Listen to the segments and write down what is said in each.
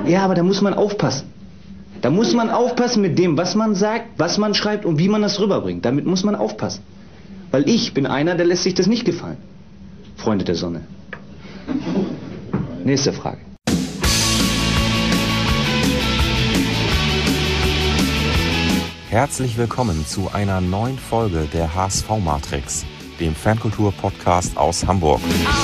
Ja, aber da muss man aufpassen. Da muss man aufpassen mit dem, was man sagt, was man schreibt und wie man das rüberbringt. Damit muss man aufpassen. Weil ich bin einer, der lässt sich das nicht gefallen. Freunde der Sonne. Nächste Frage. Herzlich willkommen zu einer neuen Folge der HSV-Matrix, dem Fankultur-Podcast aus Hamburg.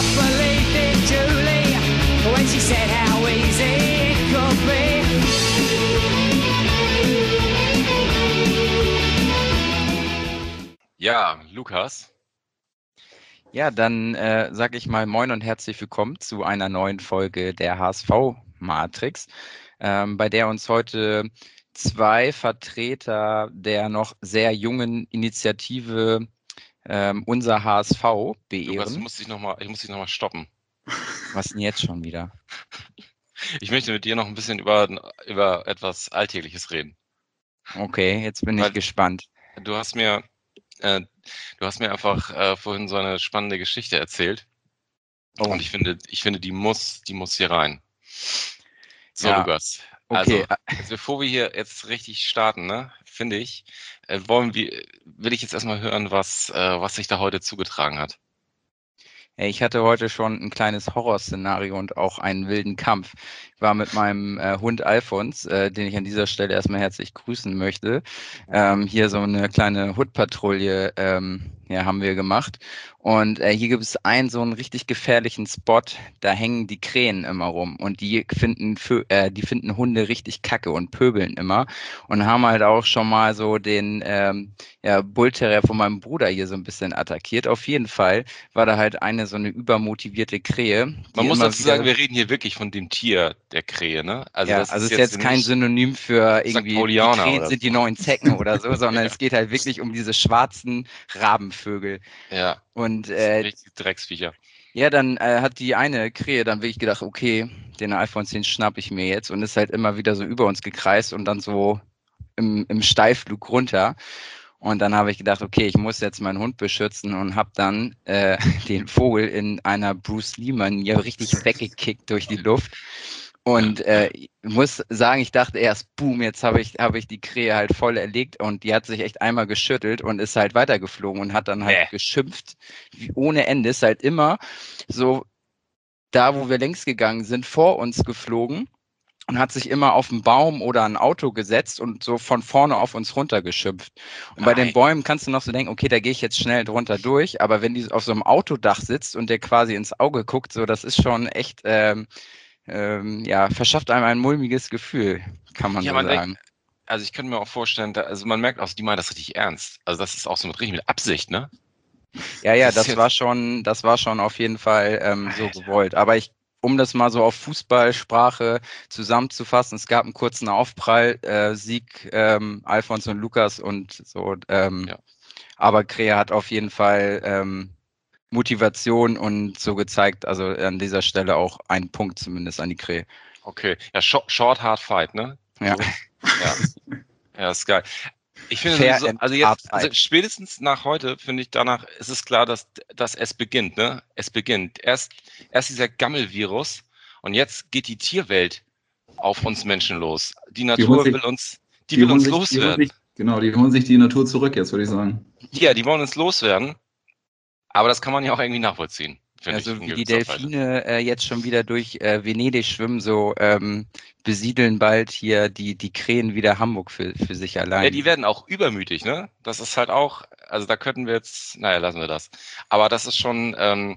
Ja, Lukas. Ja, dann sag ich mal Moin und herzlich willkommen zu einer neuen Folge der HSV-Matrix, bei der uns heute zwei Vertreter der noch sehr jungen Initiative Unser HSV beehren. Lukas, ich muss dich noch mal stoppen. Was denn jetzt schon wieder? Ich möchte mit dir noch ein bisschen über etwas Alltägliches reden. Okay, jetzt bin ich gespannt. Du hast mir einfach vorhin so eine spannende Geschichte erzählt. Oh. Und ich finde, die muss hier rein. So, ja. Lukas. Okay. Also, bevor wir hier jetzt richtig starten, ne, finde ich, will ich jetzt erstmal hören, was sich da heute zugetragen hat. Ich hatte heute schon ein kleines Horrorszenario und auch einen wilden Kampf. Ich war mit meinem Hund Alfons, den ich an dieser Stelle erstmal herzlich grüßen möchte. Hier so eine kleine Hutpatrouille haben wir gemacht. Und hier gibt es so einen richtig gefährlichen Spot, da hängen die Krähen immer rum. Und die finden Hunde richtig kacke und pöbeln immer. Und haben halt auch schon mal so den Bullterrier von meinem Bruder hier so ein bisschen attackiert. Auf jeden Fall war da halt so eine übermotivierte Krähe. Man muss dazu sagen, wir reden hier wirklich von dem Tier der Krähe, ne? Also ja, das ist jetzt kein Synonym für irgendwie die Krähen sind die neuen Zecken oder so, sondern es geht halt wirklich um diese schwarzen Rabenvögel. Ja. Und richtig Drecksviecher. Ja, dann hat die eine Krähe dann wirklich gedacht, okay, den Alfons, den schnapp ich mir jetzt und ist halt immer wieder so über uns gekreist und dann so im Steilflug runter. Und dann habe ich gedacht, okay, ich muss jetzt meinen Hund beschützen und habe dann den Vogel in einer Bruce Lee-Manier richtig weggekickt durch die Luft. Und ich muss sagen, ich dachte erst, boom, jetzt habe ich die Krähe halt voll erlegt und die hat sich echt einmal geschüttelt und ist halt weitergeflogen und hat dann halt geschimpft wie ohne Ende. Ist halt immer so da, wo wir längs gegangen sind, vor uns geflogen. Und hat sich immer auf einen Baum oder ein Auto gesetzt und so von vorne auf uns runter geschimpft. Und bei den Bäumen kannst du noch so denken, okay, da gehe ich jetzt schnell drunter durch. Aber wenn die auf so einem Autodach sitzt und der quasi ins Auge guckt, so, das ist schon echt, verschafft einem ein mulmiges Gefühl, kann man so sagen. Also ich könnte mir auch vorstellen, man merkt auch, die meinen das richtig ernst. Also das ist auch so mit Absicht, ne? Ja, das war schon auf jeden Fall so gewollt. Aber um das mal so auf Fußballsprache zusammenzufassen, es gab einen kurzen Aufprall, Sieg Alfons und Lukas und so. Aber Krähe hat auf jeden Fall Motivation und so gezeigt, also an dieser Stelle auch ein Punkt zumindest an die Krähe. Okay, ja, short, hard fight, ne? Ja. So. Ja, ist geil. Ich finde, also spätestens nach heute, finde ich, danach ist es klar, dass es beginnt, ne? Es beginnt. Erst dieser Gammelvirus und jetzt geht die Tierwelt auf uns Menschen los. Die Natur will uns loswerden. Die holen sich die Natur zurück jetzt, würde ich sagen. Ja, die wollen uns loswerden. Aber das kann man ja auch irgendwie nachvollziehen. Also wie die Delfine jetzt schon wieder durch Venedig schwimmen, so besiedeln bald hier die Krähen wieder Hamburg für sich allein. Ja, die werden auch übermütig, ne? Das ist halt auch, also da könnten wir jetzt, lassen wir das. Aber das ist schon,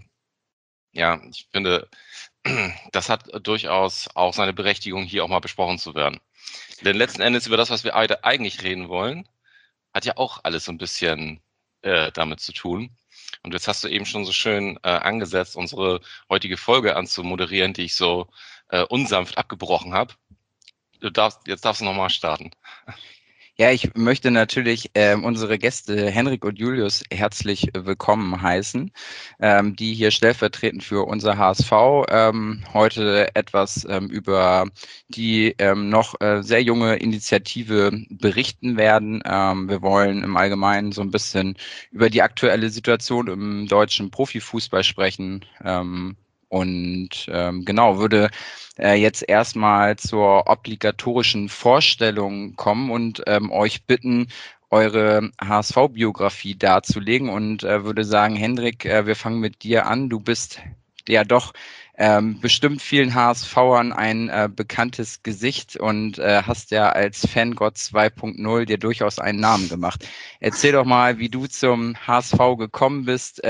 ich finde, das hat durchaus auch seine Berechtigung, hier auch mal besprochen zu werden. Denn letzten Endes über das, was wir heute eigentlich reden wollen, hat ja auch alles so ein bisschen damit zu tun. Und jetzt hast du eben schon so schön angesetzt, unsere heutige Folge anzumoderieren, die ich so unsanft abgebrochen habe. Jetzt darfst du nochmal starten. Ja, ich möchte natürlich unsere Gäste Henrik und Julius herzlich willkommen heißen, die hier stellvertretend für unser HSV heute etwas über die noch sehr junge Initiative berichten werden. Wir wollen im Allgemeinen so ein bisschen über die aktuelle Situation im deutschen Profifußball sprechen. Und genau, würde jetzt erstmal zur obligatorischen Vorstellung kommen und euch bitten, eure HSV-Biografie darzulegen und würde sagen, Hendrik, wir fangen mit dir an. Du bist ja doch bestimmt vielen HSVern ein bekanntes Gesicht und hast ja als Fangott 2.0 dir durchaus einen Namen gemacht. Erzähl doch mal, wie du zum HSV gekommen bist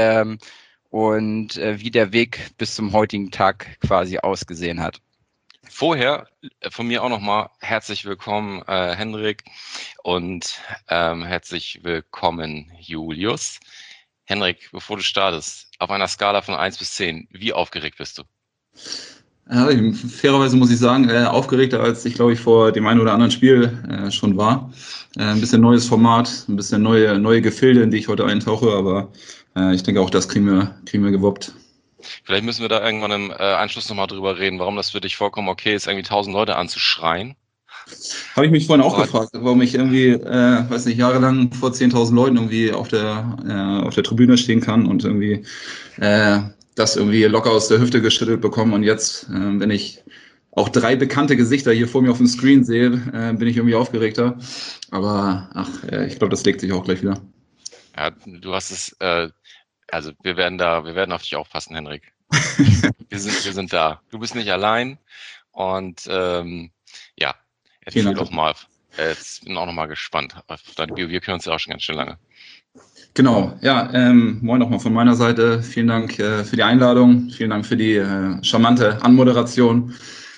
und wie der Weg bis zum heutigen Tag quasi ausgesehen hat. Vorher von mir auch nochmal herzlich willkommen, Hendrik, und herzlich willkommen, Julius. Hendrik, bevor du startest, auf einer Skala von 1 bis 10, wie aufgeregt bist du? Ja, fairerweise muss ich sagen, aufgeregter als ich, glaube ich, vor dem einen oder anderen Spiel schon war. Ein bisschen neues Format, ein bisschen neue Gefilde, in die ich heute eintauche, aber ich denke auch, das kriegen wir gewuppt. Vielleicht müssen wir da irgendwann im Anschluss nochmal drüber reden, warum das für dich vollkommen okay ist, irgendwie 1000 Leute anzuschreien. Habe ich mich vorhin auch gefragt, warum ich irgendwie, weiß nicht, jahrelang vor 10.000 Leuten irgendwie auf der Tribüne stehen kann und irgendwie das irgendwie locker aus der Hüfte geschüttelt bekomme. Und jetzt, wenn ich auch 3 bekannte Gesichter hier vor mir auf dem Screen sehe, bin ich irgendwie aufgeregter. Aber ich glaube, das legt sich auch gleich wieder. Ja, du hast es, also wir werden auf dich aufpassen, Hendrik. Wir sind da. Du bist nicht allein. Und ja, erzähl doch mal. Jetzt bin auch noch mal gespannt auf deine Bio. Wir kennen uns ja auch schon ganz schön lange. Genau, ja, moin nochmal von meiner Seite. Vielen Dank für die Einladung. Vielen Dank für die charmante Anmoderation.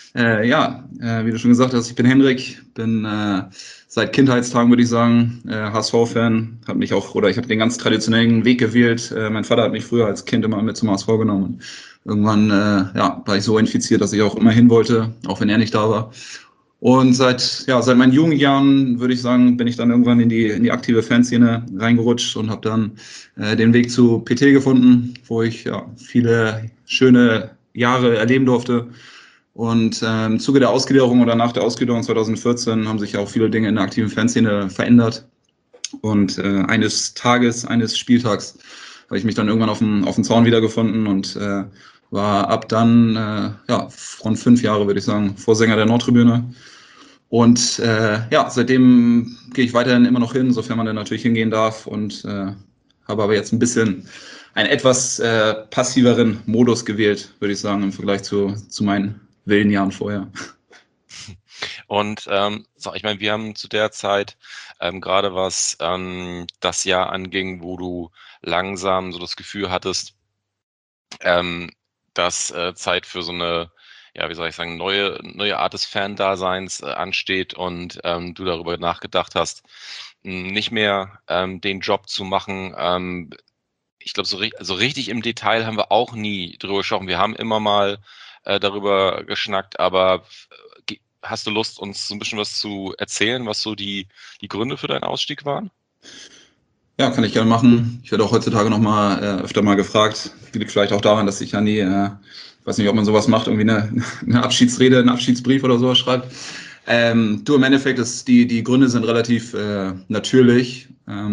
Wie du schon gesagt hast, ich bin Hendrik, bin seit Kindheitstagen, würde ich sagen, HSV-Fan. Ich habe den ganz traditionellen Weg gewählt. Mein Vater hat mich früher als Kind immer mit zum HSV genommen. Und irgendwann war ich so infiziert, dass ich auch immer hin wollte, auch wenn er nicht da war. Und seit meinen Jugendjahren, würde ich sagen, bin ich dann irgendwann in die aktive Fanszene reingerutscht und habe dann den Weg zu PT gefunden, wo ich viele schöne Jahre erleben durfte. Und im Zuge der Ausgliederung oder nach der Ausgliederung 2014 haben sich auch viele Dinge in der aktiven Fanszene verändert. Und eines Spieltags, habe ich mich dann irgendwann auf dem Zaun wiedergefunden und war ab dann rund 5 Jahre, würde ich sagen, Vorsänger der Nordtribüne. Und seitdem gehe ich weiterhin immer noch hin, sofern man dann natürlich hingehen darf, und habe aber jetzt ein bisschen einen etwas passiveren Modus gewählt, würde ich sagen, im Vergleich zu meinen wilden Jahren vorher. Und ich meine, wir haben zu der Zeit, gerade was das Jahr anging, wo du langsam so das Gefühl hattest, dass Zeit für so eine, wie soll ich sagen, neue Art des Fan-Daseins ansteht und du darüber nachgedacht hast, nicht mehr den Job zu machen. Ich glaube, so richtig im Detail haben wir auch nie drüber gesprochen. Wir haben immer mal darüber geschnackt, aber hast du Lust, uns so ein bisschen was zu erzählen, was so die Gründe für deinen Ausstieg waren? Ja, kann ich gerne machen. Ich werde auch heutzutage öfter mal gefragt. Liegt vielleicht auch daran, dass ich ja nie, ich weiß nicht, ob man sowas macht, irgendwie eine Abschiedsrede, einen Abschiedsbrief oder sowas schreibt. Im Endeffekt die Gründe sind relativ natürlich.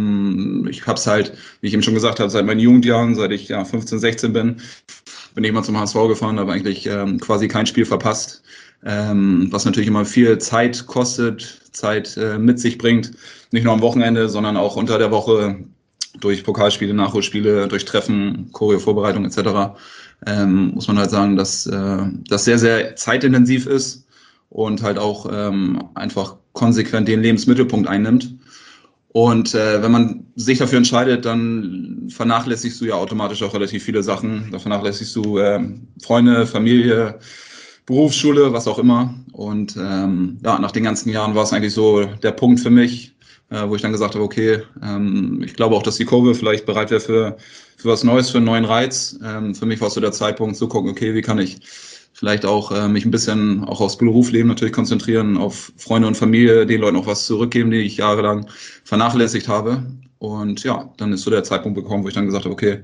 Ich habe es halt, wie ich eben schon gesagt habe, seit meinen Jugendjahren, seit ich 15, 16 bin ich immer zum HSV gefahren, habe eigentlich quasi kein Spiel verpasst. Was natürlich immer viel Zeit kostet, Zeit mit sich bringt. Nicht nur am Wochenende, sondern auch unter der Woche durch Pokalspiele, Nachholspiele, durch Treffen, Choreo-Vorbereitung etc. Muss man halt sagen, dass das sehr, sehr zeitintensiv ist und halt auch einfach konsequent den Lebensmittelpunkt einnimmt. Und wenn man sich dafür entscheidet, dann vernachlässigst du ja automatisch auch relativ viele Sachen. Da vernachlässigst du Freunde, Familie, Berufsschule, was auch immer. Und nach den ganzen Jahren war es eigentlich so der Punkt für mich, wo ich dann gesagt habe, okay, ich glaube auch, dass die Kurve vielleicht bereit wäre für was Neues, für einen neuen Reiz. Für mich war es so der Zeitpunkt zu gucken, okay, wie kann ich vielleicht auch mich ein bisschen auch aufs Berufsleben natürlich konzentrieren, auf Freunde und Familie, den Leuten auch was zurückgeben, die ich jahrelang vernachlässigt habe. Und dann ist so der Zeitpunkt gekommen, wo ich dann gesagt habe, okay,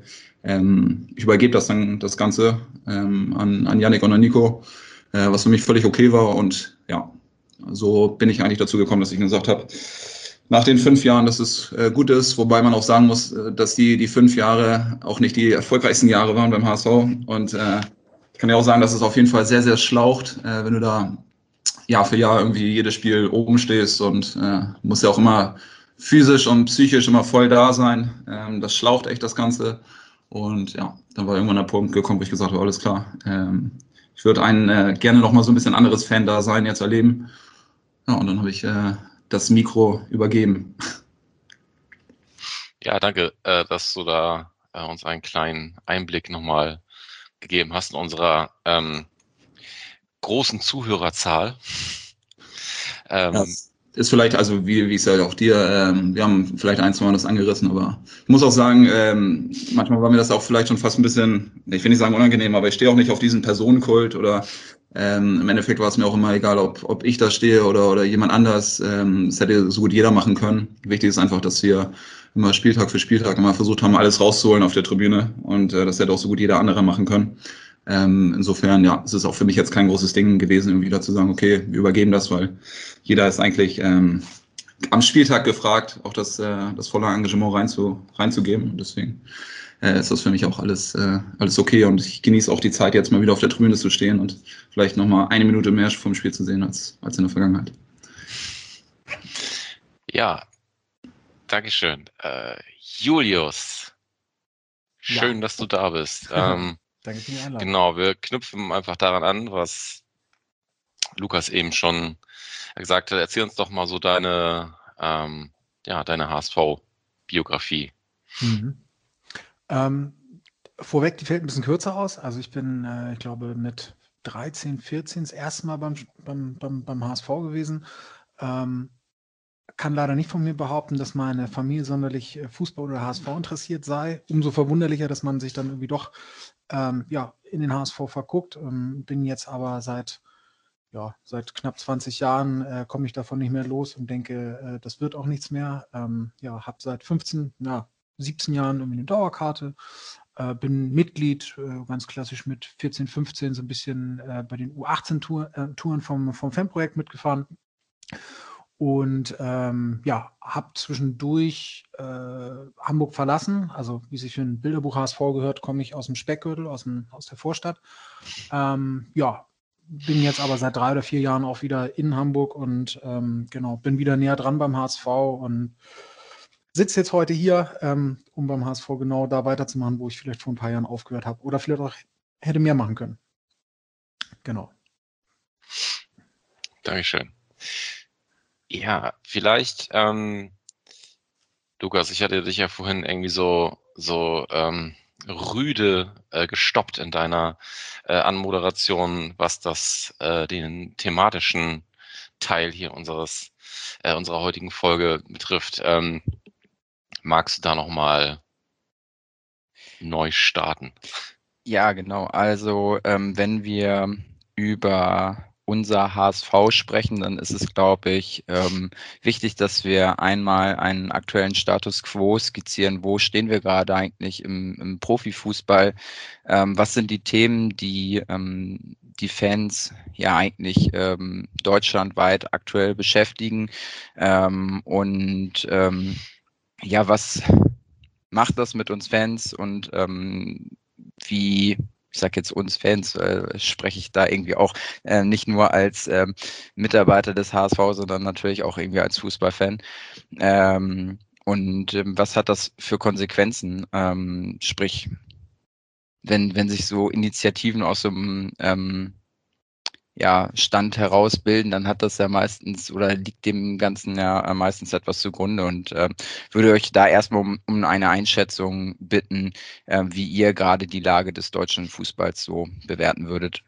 ich übergebe das Ganze an Yannick und an Nico, was für mich völlig okay war. Und so bin ich eigentlich dazu gekommen, dass ich gesagt habe, nach den 5 Jahren, dass es gut ist, wobei man auch sagen muss, dass die 5 Jahre auch nicht die erfolgreichsten Jahre waren beim HSV. Und Ich kann ja auch sagen, dass es auf jeden Fall sehr, sehr schlaucht, wenn du da Jahr für Jahr irgendwie jedes Spiel oben stehst und musst ja auch immer physisch und psychisch immer voll da sein. Das schlaucht echt das Ganze. Und ja, dann war irgendwann der Punkt gekommen, wo ich gesagt habe, alles klar. Ich würde gerne noch mal so ein bisschen anderes Fan-Dasein jetzt erleben. Ja, und dann habe ich das Mikro übergeben. Ja, danke, dass du da uns einen kleinen Einblick nochmal gegeben hast in unserer großen Zuhörerzahl. Das ist vielleicht, also wie es ja auch dir, wir haben vielleicht ein, zwei Mal das angerissen, aber ich muss auch sagen, manchmal war mir das auch vielleicht schon fast ein bisschen, ich will nicht sagen unangenehm, aber ich stehe auch nicht auf diesen Personenkult oder im Endeffekt war es mir auch immer egal, ob ich da stehe oder jemand anders. Das hätte so gut jeder machen können. Wichtig ist einfach, dass wir immer Spieltag für Spieltag immer versucht haben, alles rauszuholen auf der Tribüne und das hätte auch so gut jeder andere machen können. Insofern, ja, es ist auch für mich jetzt kein großes Ding gewesen, irgendwie dazu sagen, okay, wir übergeben das, weil jeder ist eigentlich am Spieltag gefragt, auch das volle Engagement reinzugeben. Und deswegen ist das für mich auch alles okay. Und ich genieße auch die Zeit, jetzt mal wieder auf der Tribüne zu stehen und vielleicht nochmal eine Minute mehr vom Spiel zu sehen als in der Vergangenheit. Ja, Dankeschön. Julius, schön, dass du da bist. Danke für die Einladung. Genau, wir knüpfen einfach daran an, was Lukas eben schon gesagt hat. Erzähl uns doch mal so deine HSV-Biografie. Vorweg, die fällt ein bisschen kürzer aus. Also ich bin, ich glaube, mit 13, 14 das erste Mal beim HSV gewesen. Kann leider nicht von mir behaupten, dass meine Familie sonderlich Fußball oder HSV interessiert sei. Umso verwunderlicher, dass man sich dann irgendwie doch in den HSV verguckt. Bin jetzt aber seit knapp 20 Jahren komme ich davon nicht mehr los und denke, das wird auch nichts mehr. Habe seit 17 Jahren irgendwie eine Dauerkarte. Bin Mitglied, ganz klassisch mit 14, 15 so ein bisschen bei den U18-Touren vom Fanprojekt mitgefahren. Und habe zwischendurch Hamburg verlassen. Also wie sich für ein Bilderbuch HSV gehört, komme ich aus dem Speckgürtel, aus der Vorstadt. Bin jetzt aber seit 3 oder 4 Jahren auch wieder in Hamburg und bin wieder näher dran beim HSV und sitze jetzt heute hier, um beim HSV genau da weiterzumachen, wo ich vielleicht vor ein paar Jahren aufgehört habe oder vielleicht auch hätte mehr machen können. Genau. Dankeschön. Ja, vielleicht, Lukas, ich hatte dich ja vorhin irgendwie so rüde gestoppt in deiner Anmoderation, was den thematischen Teil hier unserer heutigen Folge betrifft. Magst du da nochmal neu starten? Ja, genau. Also wenn wir über unser HSV sprechen, dann ist es, glaube ich, wichtig, dass wir einmal einen aktuellen Status quo skizzieren. Wo stehen wir gerade eigentlich im Profifußball? Was sind die Themen, die die Fans ja eigentlich deutschlandweit aktuell beschäftigen? Was macht das mit uns Fans und wie, ich sage jetzt uns Fans, spreche ich da irgendwie auch nicht nur als Mitarbeiter des HSV, sondern natürlich auch irgendwie als Fußballfan. Was hat das für Konsequenzen? Sprich, wenn sich so Initiativen aus so einem Stand herausbilden, dann hat das ja meistens oder liegt dem Ganzen ja meistens etwas zugrunde und würde euch da erstmal um eine Einschätzung bitten, wie ihr gerade die Lage des deutschen Fußballs so bewerten würdet.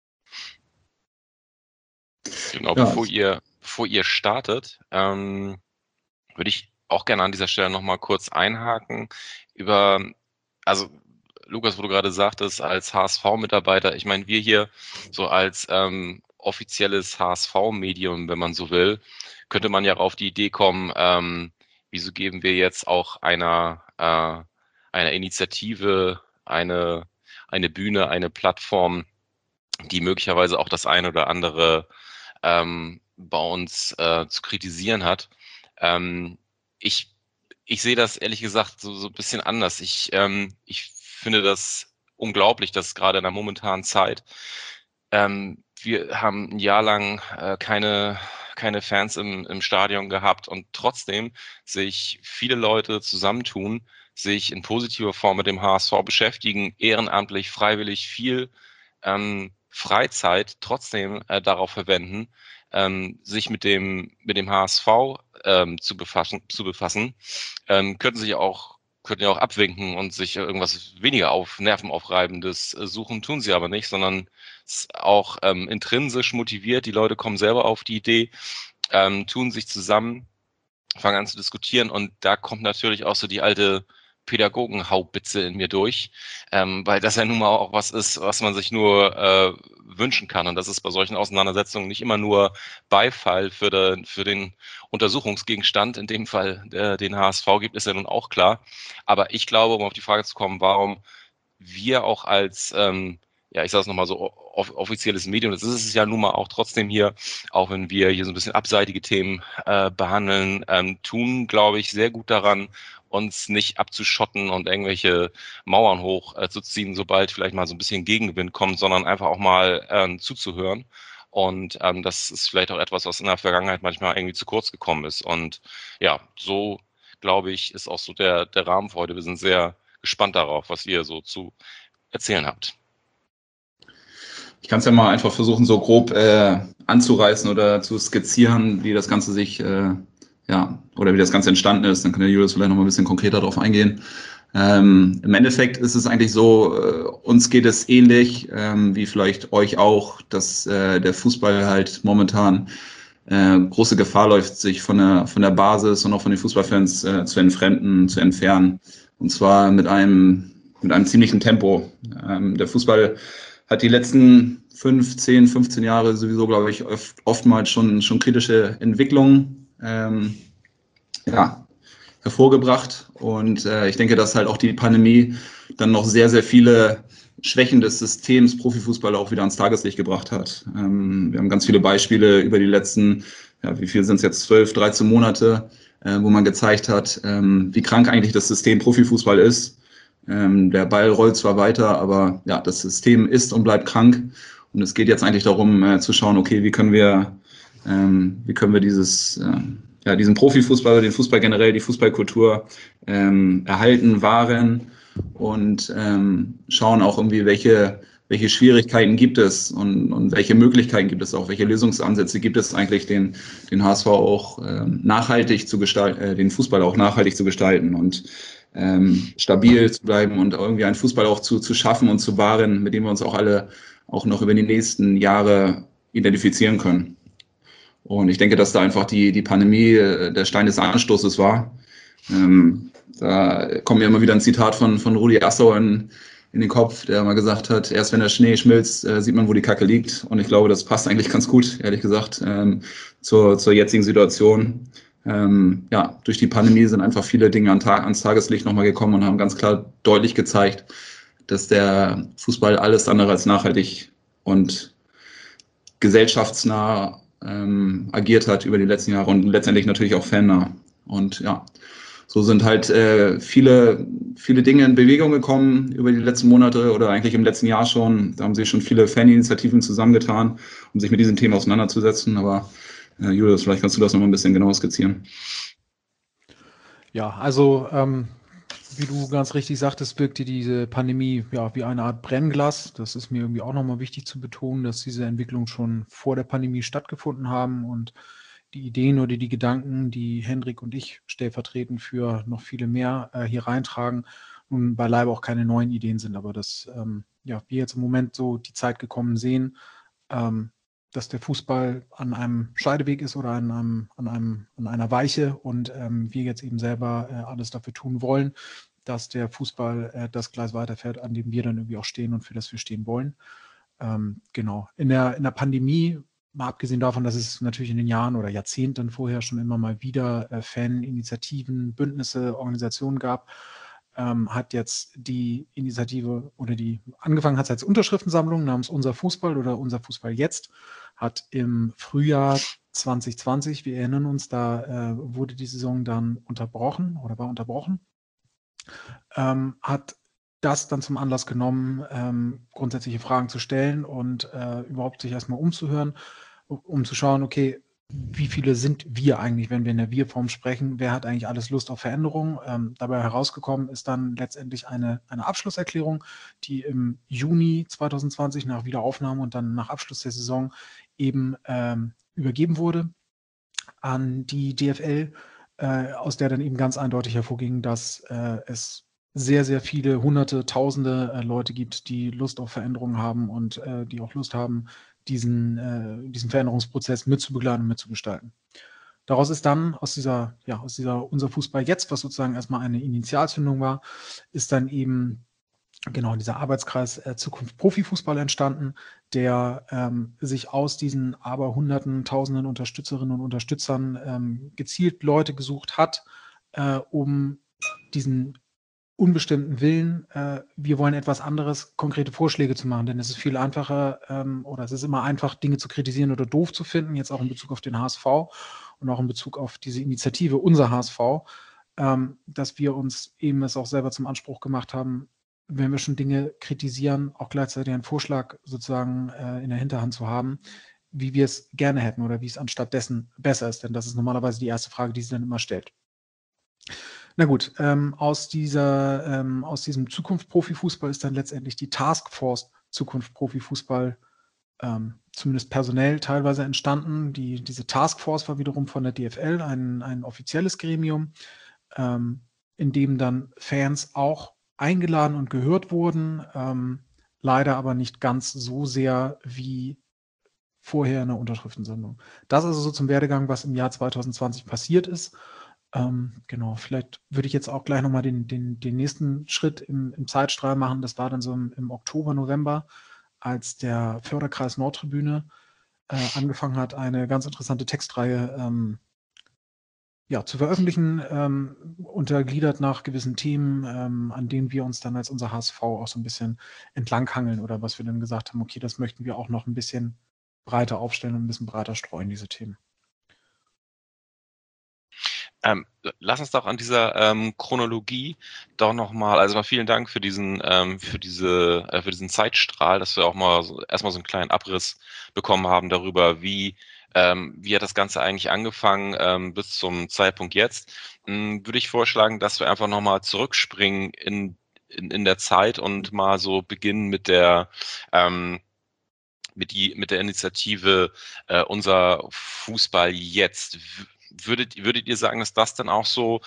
Genau, ja. Bevor ihr startet, würde ich auch gerne an dieser Stelle nochmal kurz einhaken Lukas, wo du gerade sagtest, als HSV-Mitarbeiter, ich meine, wir hier so als offizielles HSV-Medium, wenn man so will, könnte man ja auf die Idee kommen, wieso geben wir jetzt auch einer Initiative eine Bühne, eine Plattform, die möglicherweise auch das eine oder andere bei uns zu kritisieren hat. Ich sehe das ehrlich gesagt so ein bisschen anders. Ich finde das unglaublich, dass gerade in der momentanen Zeit, wir haben ein Jahr lang keine Fans im Stadion gehabt und trotzdem sich viele Leute zusammentun, sich in positiver Form mit dem HSV beschäftigen, ehrenamtlich, freiwillig viel Freizeit trotzdem darauf verwenden, sich mit dem HSV zu befassen, könnten ja auch abwinken und sich irgendwas weniger Nervenaufreibendes suchen, tun sie aber nicht, sondern es auch intrinsisch motiviert. Die Leute kommen selber auf die Idee, tun sich zusammen, fangen an zu diskutieren und da kommt natürlich auch so die alte Pädagogenhaubitze in mir durch, weil das ja nun mal auch was ist, was man sich nur wünschen kann. Und das ist bei solchen Auseinandersetzungen nicht immer nur Beifall für den Untersuchungsgegenstand, in dem Fall den HSV gibt, ist ja nun auch klar. Aber ich glaube, um auf die Frage zu kommen, warum wir auch als ich sage es nochmal so, offizielles Medium, das ist es ja nun mal auch trotzdem hier, auch wenn wir hier so ein bisschen abseitige Themen behandeln, tun, glaube ich, sehr gut daran, uns nicht abzuschotten und irgendwelche Mauern hochzuziehen, sobald vielleicht mal so ein bisschen Gegenwind kommt, sondern einfach auch mal zuzuhören. Und das ist vielleicht auch etwas, was in der Vergangenheit manchmal irgendwie zu kurz gekommen ist. Und ja, so, glaube ich, ist auch so der Rahmen für heute. Wir sind sehr gespannt darauf, was ihr so zu erzählen habt. Ich kann es ja mal einfach versuchen, so grob anzureißen oder zu skizzieren, wie das Ganze sich, oder wie das Ganze entstanden ist. Dann kann der Julius vielleicht noch mal ein bisschen konkreter darauf eingehen. Im Endeffekt ist es eigentlich so, uns geht es ähnlich, wie vielleicht euch auch, dass der Fußball halt momentan große Gefahr läuft, sich von der Basis und auch von den Fußballfans zu entfremden, zu entfernen. Und zwar mit einem ziemlichen Tempo. Der Fußball hat die letzten 10, 15 Jahre sowieso, glaube ich, oftmals schon kritische Entwicklungen hervorgebracht. Und ich denke, dass halt auch die Pandemie dann noch sehr, sehr viele Schwächen des Systems Profifußball auch wieder ans Tageslicht gebracht hat. Wir haben ganz viele Beispiele über die letzten, wie viel sind es jetzt, 12, 13 Monate, wo man gezeigt hat, wie krank eigentlich das System Profifußball ist. Der Ball rollt zwar weiter, aber ja, das System ist und bleibt krank. Und es geht jetzt eigentlich darum, zu schauen, okay, wie können wir diesen Profifußball, den Fußball generell, die Fußballkultur erhalten, wahren und schauen auch irgendwie, welche Schwierigkeiten gibt es und welche Möglichkeiten gibt es auch, welche Lösungsansätze gibt es eigentlich, den HSV auch nachhaltig zu gestalten, den Fußball auch nachhaltig zu gestalten und stabil zu bleiben und irgendwie einen Fußball auch zu schaffen und zu wahren, mit dem wir uns auch alle auch noch über die nächsten Jahre identifizieren können. Und ich denke, dass da einfach die Pandemie der Stein des Anstoßes war. Da kommt mir immer wieder ein Zitat von Rudi Assauer in den Kopf, der mal gesagt hat, erst wenn der Schnee schmilzt, sieht man, wo die Kacke liegt. Und ich glaube, das passt eigentlich ganz gut, ehrlich gesagt, zur jetzigen Situation. Durch die Pandemie sind einfach viele Dinge ans Tageslicht nochmal gekommen und haben ganz klar deutlich gezeigt, dass der Fußball alles andere als nachhaltig und gesellschaftsnah agiert hat über die letzten Jahre und letztendlich natürlich auch fannah. Und ja, so sind halt viele Dinge in Bewegung gekommen über die letzten Monate oder eigentlich im letzten Jahr schon. Da haben sich schon viele Faninitiativen zusammengetan, um sich mit diesem Thema auseinanderzusetzen. Aber Julius, vielleicht kannst du das noch mal ein bisschen genauer skizzieren. Ja, also wie du ganz richtig sagtest, wirkte diese Pandemie ja wie eine Art Brennglas. Das ist mir irgendwie auch nochmal wichtig zu betonen, dass diese Entwicklungen schon vor der Pandemie stattgefunden haben und die Ideen oder die Gedanken, die Hendrik und ich stellvertretend für noch viele mehr hier reintragen, nun beileibe auch keine neuen Ideen sind, aber dass wir jetzt im Moment so die Zeit gekommen sehen, dass der Fußball an einem Scheideweg ist oder an einer Weiche und wir jetzt eben selber alles dafür tun wollen, dass der Fußball das Gleis weiterfährt, an dem wir dann irgendwie auch stehen und für das wir stehen wollen. Genau. In der Pandemie, mal abgesehen davon, dass es natürlich in den Jahren oder Jahrzehnten vorher schon immer mal wieder Faninitiativen, Bündnisse, Organisationen gab, hat jetzt die Initiative oder angefangen hat es als Unterschriftensammlung namens Unser Fußball oder Unser Fußball jetzt, hat im Frühjahr 2020, wir erinnern uns, da wurde die Saison dann unterbrochen oder war unterbrochen, hat das dann zum Anlass genommen, grundsätzliche Fragen zu stellen und überhaupt sich erstmal umzuhören, um zu schauen, okay, wie viele sind wir eigentlich, wenn wir in der Wir-Form sprechen? Wer hat eigentlich alles Lust auf Veränderung? Dabei herausgekommen ist dann letztendlich eine Abschlusserklärung, die im Juni 2020 nach Wiederaufnahme und dann nach Abschluss der Saison eben übergeben wurde an die DFL, aus der dann eben ganz eindeutig hervorging, dass es sehr, sehr viele Hunderte, Tausende Leute gibt, die Lust auf Veränderungen haben und die auch Lust haben, diesen Veränderungsprozess mitzubegleiten und mitzugestalten. Daraus ist dann aus dieser Unser Fußball jetzt, was sozusagen erstmal eine Initialzündung war, ist dann eben genau dieser Arbeitskreis Zukunft Profifußball entstanden, der sich aus diesen aber Hunderten, Tausenden Unterstützerinnen und Unterstützern gezielt Leute gesucht hat, um diesen unbestimmten Willen, wir wollen etwas anderes, konkrete Vorschläge zu machen, denn es ist viel einfacher oder es ist immer einfach, Dinge zu kritisieren oder doof zu finden, jetzt auch in Bezug auf den HSV und auch in Bezug auf diese Initiative, unser HSV, dass wir uns eben es auch selber zum Anspruch gemacht haben, wenn wir schon Dinge kritisieren, auch gleichzeitig einen Vorschlag sozusagen in der Hinterhand zu haben, wie wir es gerne hätten oder wie es anstatt dessen besser ist, denn das ist normalerweise die erste Frage, die sie dann immer stellt. Na gut, aus diesem Zukunft Profifußball ist dann letztendlich die Taskforce Zukunft Profifußball zumindest personell teilweise entstanden. Diese Taskforce war wiederum von der DFL ein offizielles Gremium, in dem dann Fans auch eingeladen und gehört wurden, leider aber nicht ganz so sehr wie vorher in der Unterschriftensammlung. Das also so zum Werdegang, was im Jahr 2020 passiert ist. Genau, vielleicht würde ich jetzt auch gleich nochmal den nächsten Schritt im Zeitstrahl machen. Das war dann so im Oktober, November, als der Förderkreis Nordtribüne angefangen hat, eine ganz interessante Textreihe zu veröffentlichen, untergliedert nach gewissen Themen, an denen wir uns dann als unser HSV auch so ein bisschen entlanghangeln oder was wir dann gesagt haben, okay, das möchten wir auch noch ein bisschen breiter aufstellen und ein bisschen breiter streuen, diese Themen. Lass uns doch an dieser Chronologie doch nochmal, also mal vielen Dank für diesen Zeitstrahl, dass wir auch mal erstmal so einen kleinen Abriss bekommen haben darüber, wie hat das Ganze eigentlich angefangen bis zum Zeitpunkt jetzt. Würde ich vorschlagen, dass wir einfach nochmal zurückspringen in der Zeit und mal so beginnen mit der Initiative Unser Fußball jetzt. Würdet ihr sagen, dass das dann auch so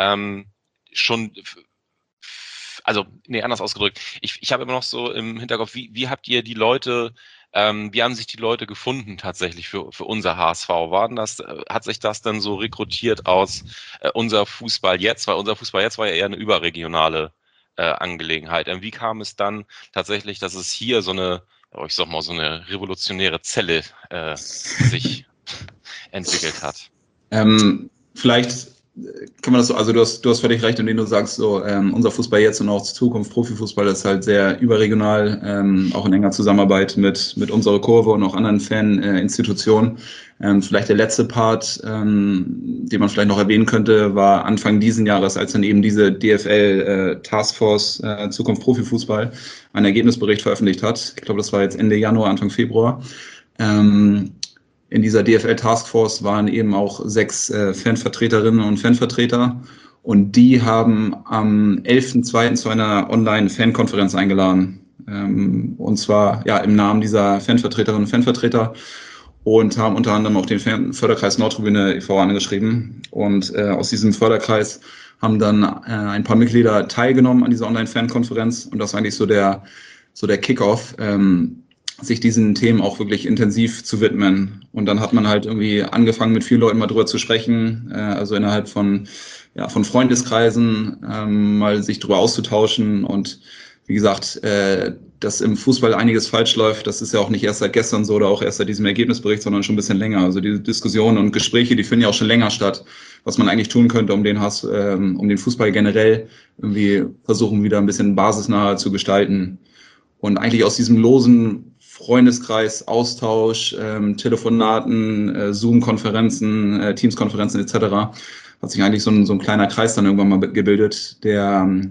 anders ausgedrückt, ich habe immer noch so im Hinterkopf, wie habt ihr die Leute, wie haben sich die Leute gefunden tatsächlich für unser HSV? Hat sich das dann so rekrutiert aus Unser Fußball jetzt? Weil Unser Fußball jetzt war ja eher eine überregionale Angelegenheit. Wie kam es dann tatsächlich, dass es hier so eine revolutionäre Zelle sich entwickelt hat? Vielleicht kann man das so, also du hast völlig recht, indem du sagst, so unser Fußball jetzt und auch Zukunft Profifußball ist halt sehr überregional, auch in enger Zusammenarbeit mit unserer Kurve und auch anderen Faninstitutionen. Vielleicht der letzte Part, den man vielleicht noch erwähnen könnte, war Anfang diesen Jahres, als dann eben diese DFL Taskforce Zukunft Profifußball einen Ergebnisbericht veröffentlicht hat. Ich glaube, das war jetzt Ende Januar, Anfang Februar. In dieser DFL Taskforce waren eben auch 6 Fanvertreterinnen und Fanvertreter und die haben am 11.02. zu einer Online-Fankonferenz eingeladen. Und zwar im Namen dieser Fanvertreterinnen und Fanvertreter und haben unter anderem auch den Förderkreis Nordtribüne e.V. angeschrieben. Und aus diesem Förderkreis haben dann ein paar Mitglieder teilgenommen an dieser Online-Fankonferenz und das war eigentlich so der Kickoff, sich diesen Themen auch wirklich intensiv zu widmen. Und dann hat man halt irgendwie angefangen, mit vielen Leuten mal drüber zu sprechen, also innerhalb von Freundeskreisen mal sich drüber auszutauschen. Und wie gesagt, dass im Fußball einiges falsch läuft, das ist ja auch nicht erst seit gestern so oder auch erst seit diesem Ergebnisbericht, sondern schon ein bisschen länger. Also diese Diskussionen und Gespräche, die finden ja auch schon länger statt, was man eigentlich tun könnte, um den Fußball generell irgendwie versuchen, wieder ein bisschen basisnaher zu gestalten. Und eigentlich aus diesem losen Freundeskreis, Austausch, Telefonaten, Zoom-Konferenzen, Teams-Konferenzen etc. hat sich eigentlich so ein kleiner Kreis dann irgendwann mal gebildet, der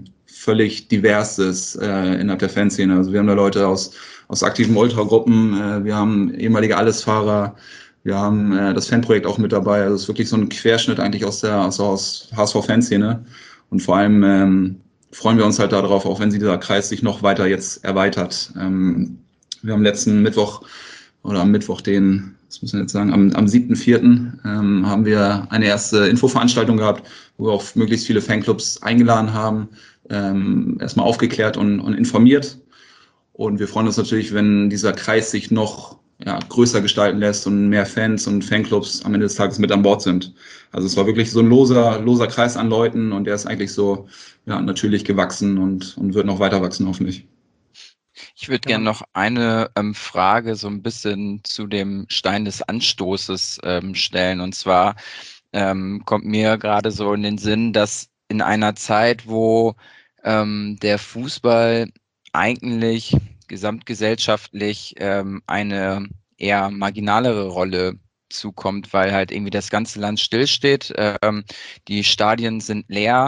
völlig divers ist innerhalb der Fanszene. Also wir haben da Leute aus aktiven Ultragruppen, wir haben ehemalige Allesfahrer, wir haben das Fanprojekt auch mit dabei. Also es ist wirklich so ein Querschnitt eigentlich aus HSV-Fanszene. Und vor allem freuen wir uns halt darauf, auch wenn dieser Kreis sich noch weiter jetzt erweitert. Wir haben letzten Mittwoch oder am Mittwoch was müssen wir jetzt sagen, am 7.4. Haben wir eine erste Infoveranstaltung gehabt, wo wir auch möglichst viele Fanclubs eingeladen haben, erstmal aufgeklärt und informiert. Und wir freuen uns natürlich, wenn dieser Kreis sich noch größer gestalten lässt und mehr Fans und Fanclubs am Ende des Tages mit an Bord sind. Also es war wirklich so ein loser Kreis an Leuten und der ist eigentlich so natürlich gewachsen und wird noch weiter wachsen, hoffentlich. Ich würde gerne noch eine Frage so ein bisschen zu dem Stein des Anstoßes stellen. Und zwar kommt mir gerade so in den Sinn, dass in einer Zeit, wo der Fußball eigentlich gesamtgesellschaftlich eine eher marginalere Rolle zukommt, weil halt irgendwie das ganze Land stillsteht, die Stadien sind leer,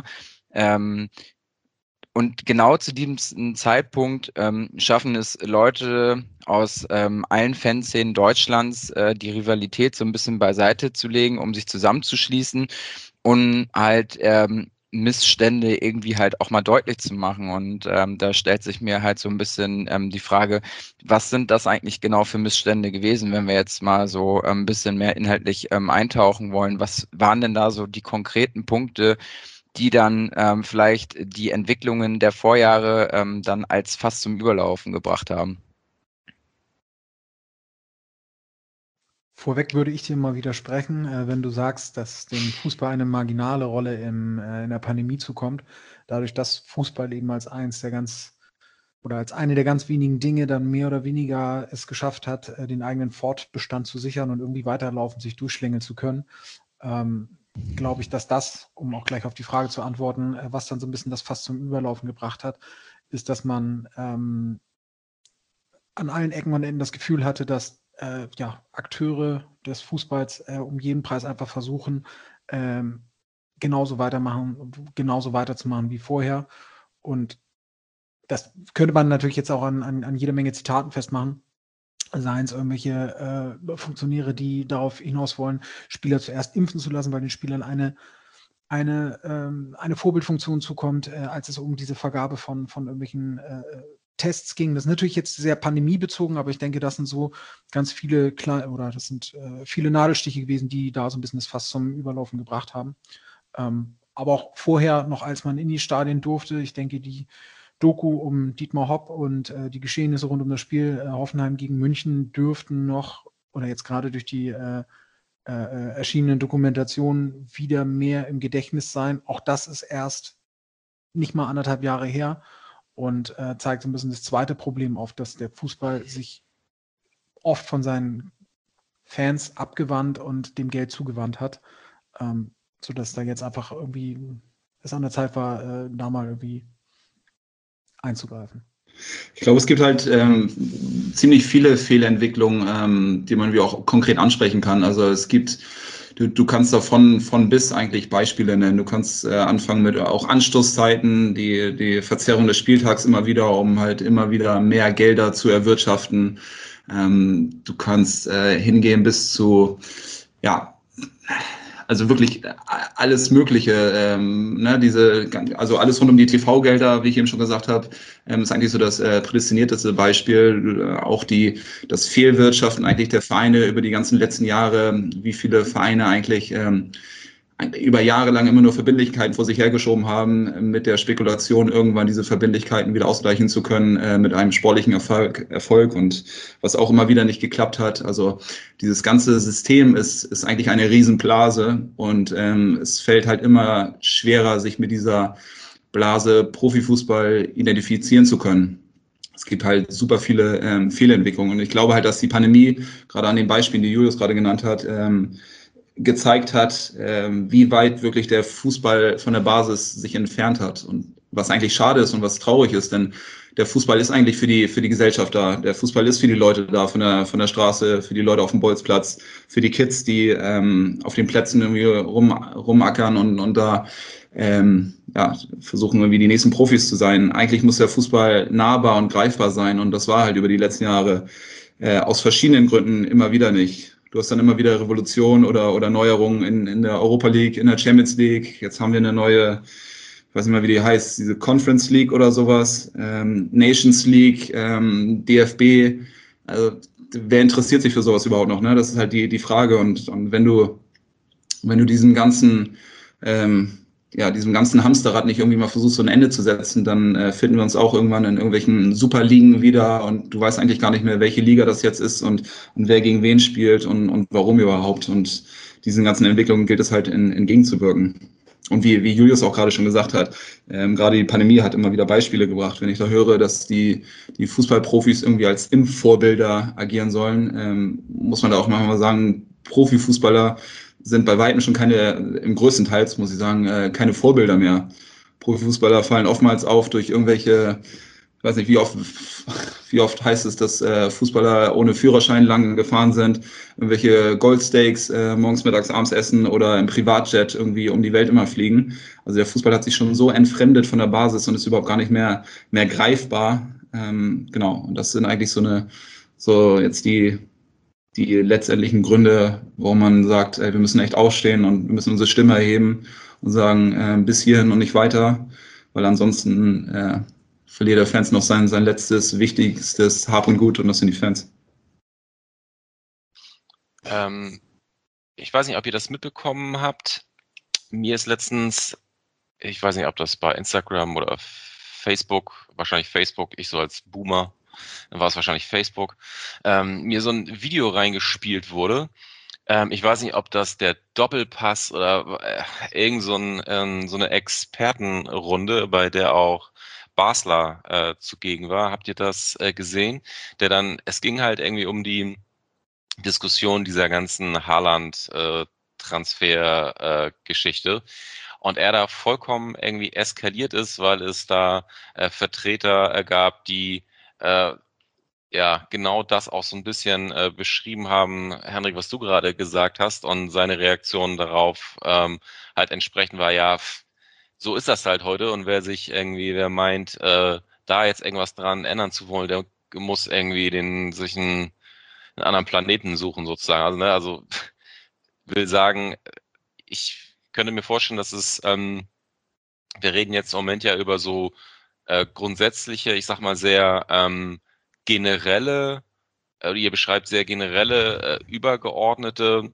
und genau zu diesem Zeitpunkt schaffen es Leute aus allen Fanszenen Deutschlands, die Rivalität so ein bisschen beiseite zu legen, um sich zusammenzuschließen und halt Missstände irgendwie halt auch mal deutlich zu machen. Und da stellt sich mir halt so ein bisschen die Frage, was sind das eigentlich genau für Missstände gewesen, wenn wir jetzt mal so ein bisschen mehr inhaltlich eintauchen wollen? Was waren denn da so die konkreten Punkte, die dann vielleicht die Entwicklungen der Vorjahre dann als fast zum Überlaufen gebracht haben? Vorweg würde ich dir mal widersprechen, wenn du sagst, dass dem Fußball eine marginale Rolle in der Pandemie zukommt, dadurch, dass Fußball eben als als eine der ganz wenigen Dinge dann mehr oder weniger es geschafft hat, den eigenen Fortbestand zu sichern und irgendwie weiterlaufen, sich durchschlängeln zu können, glaube ich, dass das, um auch gleich auf die Frage zu antworten, was dann so ein bisschen das fast zum Überlaufen gebracht hat, ist, dass man an allen Ecken und Enden das Gefühl hatte, dass Akteure des Fußballs um jeden Preis einfach versuchen, genauso weiterzumachen wie vorher. Und das könnte man natürlich jetzt auch an jede Menge Zitaten festmachen. Seien es irgendwelche Funktionäre, die darauf hinaus wollen, Spieler zuerst impfen zu lassen, weil den Spielern eine Vorbildfunktion zukommt, als es um diese Vergabe von irgendwelchen Tests ging. Das ist natürlich jetzt sehr pandemiebezogen, aber ich denke, das sind so ganz viele viele Nadelstiche gewesen, die da so ein bisschen das Fass zum Überlaufen gebracht haben. Aber auch vorher, noch als man in die Stadien durfte, ich denke, die Doku um Dietmar Hopp und die Geschehnisse rund um das Spiel Hoffenheim gegen München dürften noch, oder jetzt gerade durch die erschienenen Dokumentationen, wieder mehr im Gedächtnis sein. Auch das ist erst nicht mal 1,5 Jahre her und zeigt so ein bisschen das zweite Problem auf, dass der Fußball sich oft von seinen Fans abgewandt und dem Geld zugewandt hat, sodass da jetzt einfach irgendwie es an der Zeit war, da mal irgendwie einzugreifen. Ich glaube, es gibt halt ziemlich viele Fehlentwicklungen, die man wie auch konkret ansprechen kann. Also es gibt, du kannst da von bis eigentlich Beispiele nennen. Du kannst anfangen mit auch Anstoßzeiten, die Verzerrung des Spieltags immer wieder, um halt immer wieder mehr Gelder zu erwirtschaften. Du kannst hingehen bis zu, also wirklich alles Mögliche, also alles rund um die TV-Gelder, wie ich eben schon gesagt habe, ist eigentlich so das prädestinierteste Beispiel. Auch das Fehlwirtschaften eigentlich der Vereine über die ganzen letzten Jahre, wie viele Vereine eigentlich über Jahre lang immer nur Verbindlichkeiten vor sich hergeschoben haben, mit der Spekulation irgendwann diese Verbindlichkeiten wieder ausgleichen zu können mit einem sportlichen Erfolg und was auch immer wieder nicht geklappt hat. Also dieses ganze System ist eigentlich eine Riesenblase und es fällt halt immer schwerer, sich mit dieser Blase Profifußball identifizieren zu können. Es gibt halt super viele Fehlentwicklungen und ich glaube halt, dass die Pandemie, gerade an den Beispielen, die Julius gerade genannt hat, gezeigt hat, wie weit wirklich der Fußball von der Basis sich entfernt hat und was eigentlich schade ist und was traurig ist, denn der Fußball ist eigentlich für die Gesellschaft da. Der Fußball ist für die Leute da, von der Straße, für die Leute auf dem Bolzplatz, für die Kids, die auf den Plätzen irgendwie rumackern und da versuchen irgendwie die nächsten Profis zu sein. Eigentlich muss der Fußball nahbar und greifbar sein und das war halt über die letzten Jahre aus verschiedenen Gründen immer wieder nicht. Du hast dann immer wieder Revolution oder Neuerungen in der Europa League, in der Champions League. Jetzt haben wir eine neue, ich weiß nicht mehr, wie die heißt, diese Conference League oder sowas, Nations League, DFB. Also wer interessiert sich für sowas überhaupt noch? Ne? Das ist halt die Frage. Und wenn du diesem ganzen Hamsterrad nicht irgendwie mal versuchst, so ein Ende zu setzen, dann finden wir uns auch irgendwann in irgendwelchen Superligen wieder und du weißt eigentlich gar nicht mehr, welche Liga das jetzt ist und wer gegen wen spielt und warum überhaupt. Und diesen ganzen Entwicklungen gilt es halt entgegenzuwirken. Und wie Julius auch gerade schon gesagt hat, gerade die Pandemie hat immer wieder Beispiele gebracht. Wenn ich da höre, dass die Fußballprofis irgendwie als Impfvorbilder agieren sollen, muss man da auch manchmal sagen, Profifußballer sind bei Weitem schon im größten Teils, muss ich sagen, keine Vorbilder mehr. Profifußballer fallen oftmals auf durch irgendwelche, ich weiß nicht, wie oft heißt es, dass Fußballer ohne Führerschein lang gefahren sind, irgendwelche Goldsteaks morgens, mittags, abends essen oder im Privatjet irgendwie um die Welt immer fliegen. Also der Fußball hat sich schon so entfremdet von der Basis und ist überhaupt gar nicht mehr greifbar. Genau, und das sind eigentlich so jetzt die letztendlichen Gründe, warum man sagt, wir müssen echt aufstehen und wir müssen unsere Stimme erheben und sagen, bis hierhin und nicht weiter, weil ansonsten verliert der Fans noch sein letztes, wichtigstes Hab und Gut und das sind die Fans. Ich weiß nicht, ob ihr das mitbekommen habt. Mir ist letztens, ich weiß nicht, ob das bei Instagram oder Facebook, wahrscheinlich Facebook, ich so als Boomer, dann war es wahrscheinlich Facebook, mir so ein Video reingespielt wurde. Ich weiß nicht, ob das der Doppelpass oder irgend so eine Expertenrunde, bei der auch Basler zugegen war. Habt ihr das gesehen? Es ging halt irgendwie um die Diskussion dieser ganzen Haaland-Transfer-Geschichte. Und er da vollkommen irgendwie eskaliert ist, weil es da Vertreter gab, die genau das auch so ein bisschen beschrieben haben, Henrik, was du gerade gesagt hast, und seine Reaktion darauf halt entsprechend war, ja, so ist das halt heute, und wer meint, da jetzt irgendwas dran ändern zu wollen, der muss irgendwie sich einen anderen Planeten suchen sozusagen. Also will sagen, ich könnte mir vorstellen, dass wir reden jetzt im Moment ja über so grundsätzliche, ich sag mal sehr generelle, ihr beschreibt sehr generelle, übergeordnete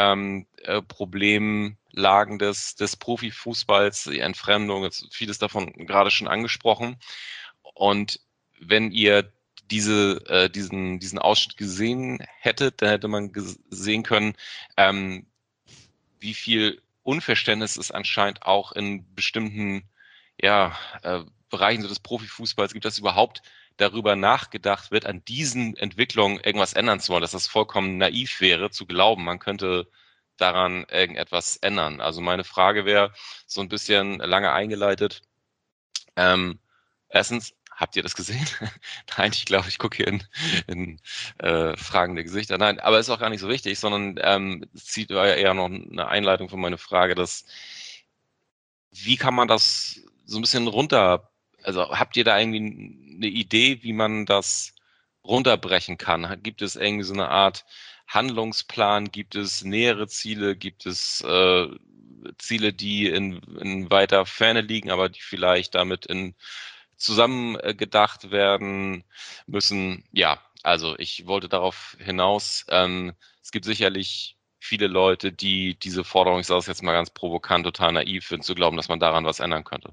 Problemlagen des Profifußballs, die Entfremdung, jetzt vieles davon gerade schon angesprochen. Und wenn ihr diesen Ausschnitt gesehen hättet, dann hätte man sehen können, wie viel Unverständnis es anscheinend auch in bestimmten Bereichen so des Profifußballs gibt, dass überhaupt darüber nachgedacht wird, an diesen Entwicklungen irgendwas ändern zu wollen, dass das vollkommen naiv wäre, zu glauben, man könnte daran irgendetwas ändern. Also meine Frage wäre, so ein bisschen lange eingeleitet, erstens, habt ihr das gesehen? Nein, ich glaube, ich gucke hier in fragende Gesichter. Nein, aber ist auch gar nicht so wichtig, sondern es war ja eher noch eine Einleitung für meine Frage, wie kann man das so ein bisschen also habt ihr da irgendwie eine Idee, wie man das runterbrechen kann? Gibt es irgendwie so eine Art Handlungsplan? Gibt es nähere Ziele? Gibt es Ziele, die in weiter Ferne liegen, aber die vielleicht damit zusammen gedacht werden müssen? Ja, also ich wollte darauf hinaus, es gibt sicherlich viele Leute, die diese Forderung, ich sage es jetzt mal ganz provokant, total naiv finden, zu glauben, dass man daran was ändern könnte.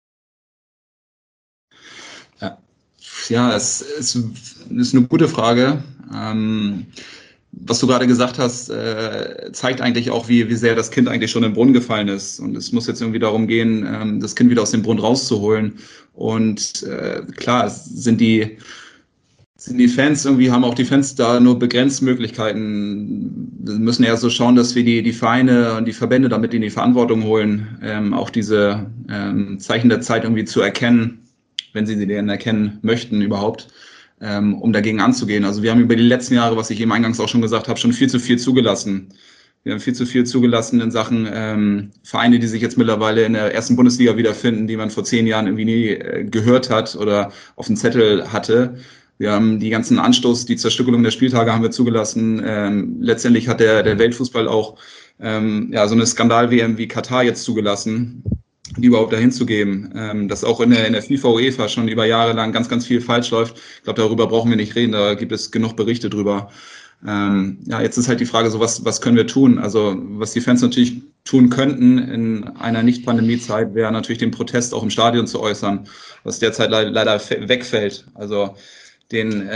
Ja, es ist eine gute Frage. Was du gerade gesagt hast, zeigt eigentlich auch, wie sehr das Kind eigentlich schon in den Brunnen gefallen ist. Und es muss jetzt irgendwie darum gehen, das Kind wieder aus dem Brunnen rauszuholen. Und klar, sind die Fans irgendwie, haben auch die Fans da nur begrenzt Möglichkeiten. Wir müssen eher so schauen, dass wir die Vereine und die Verbände damit in die Verantwortung holen, auch diese Zeichen der Zeit irgendwie zu erkennen. wenn sie den erkennen möchten überhaupt, um dagegen anzugehen. Also wir haben über die letzten Jahre, was ich eben eingangs auch schon gesagt habe, schon viel zu viel zugelassen. Wir haben viel zu viel zugelassen in Sachen Vereine, die sich jetzt mittlerweile in der ersten Bundesliga wiederfinden, die man vor 10 Jahren irgendwie nie gehört hat oder auf dem Zettel hatte. Wir haben die ganzen die Zerstückelung der Spieltage haben wir zugelassen. Letztendlich hat der Weltfußball auch so eine Skandal-WM wie Katar jetzt zugelassen, die überhaupt dahin zu geben. Dass auch in der FIFA, UEFA schon über Jahre lang ganz, ganz viel falsch läuft. Ich glaube, darüber brauchen wir nicht reden, da gibt es genug Berichte drüber. Jetzt ist halt die Frage, so was können wir tun? Also was die Fans natürlich tun könnten in einer Nicht-Pandemie-Zeit, wäre natürlich den Protest auch im Stadion zu äußern, was derzeit leider wegfällt. Also den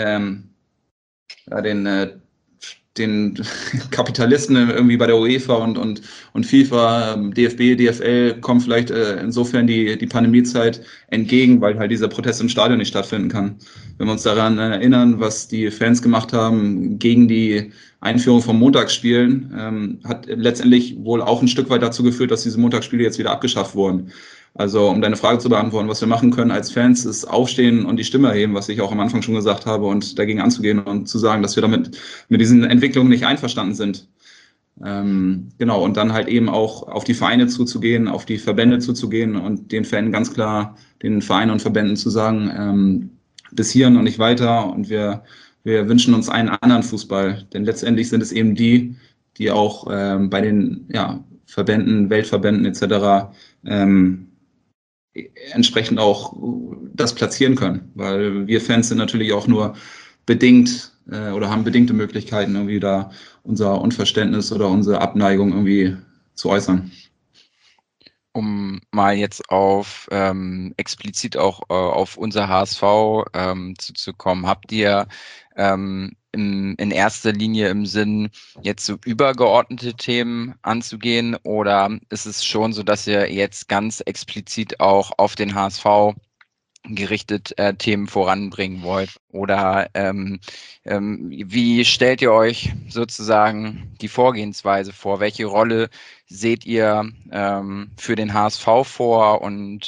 Kapitalisten irgendwie bei der UEFA und FIFA, DFB, DFL kommen vielleicht insofern die Pandemiezeit entgegen, weil halt dieser Protest im Stadion nicht stattfinden kann. Wenn wir uns daran erinnern, was die Fans gemacht haben gegen die Einführung von Montagsspielen, hat letztendlich wohl auch ein Stück weit dazu geführt, dass diese Montagsspiele jetzt wieder abgeschafft wurden. Also um deine Frage zu beantworten, was wir machen können als Fans, ist aufstehen und die Stimme erheben, was ich auch am Anfang schon gesagt habe, und dagegen anzugehen und zu sagen, dass wir mit diesen Entwicklungen nicht einverstanden sind. Genau, und dann halt eben auch auf die Vereine zuzugehen, auf die Verbände zuzugehen und den Fans ganz klar, den Vereinen und Verbänden zu sagen, bis hierhin und nicht weiter, und wir wünschen uns einen anderen Fußball, denn letztendlich sind es eben die auch bei den Verbänden, Weltverbänden etc. Entsprechend auch das platzieren können, weil wir Fans sind natürlich auch nur bedingt oder haben bedingte Möglichkeiten, irgendwie da unser Unverständnis oder unsere Abneigung irgendwie zu äußern. Um mal jetzt auf explizit auch auf unser HSV zuzukommen, habt ihr in erster Linie im Sinn, jetzt so übergeordnete Themen anzugehen, oder ist es schon so, dass ihr jetzt ganz explizit auch auf den HSV gerichtet Themen voranbringen wollt? Oder wie stellt ihr euch sozusagen die Vorgehensweise vor? Welche Rolle seht ihr für den HSV vor, und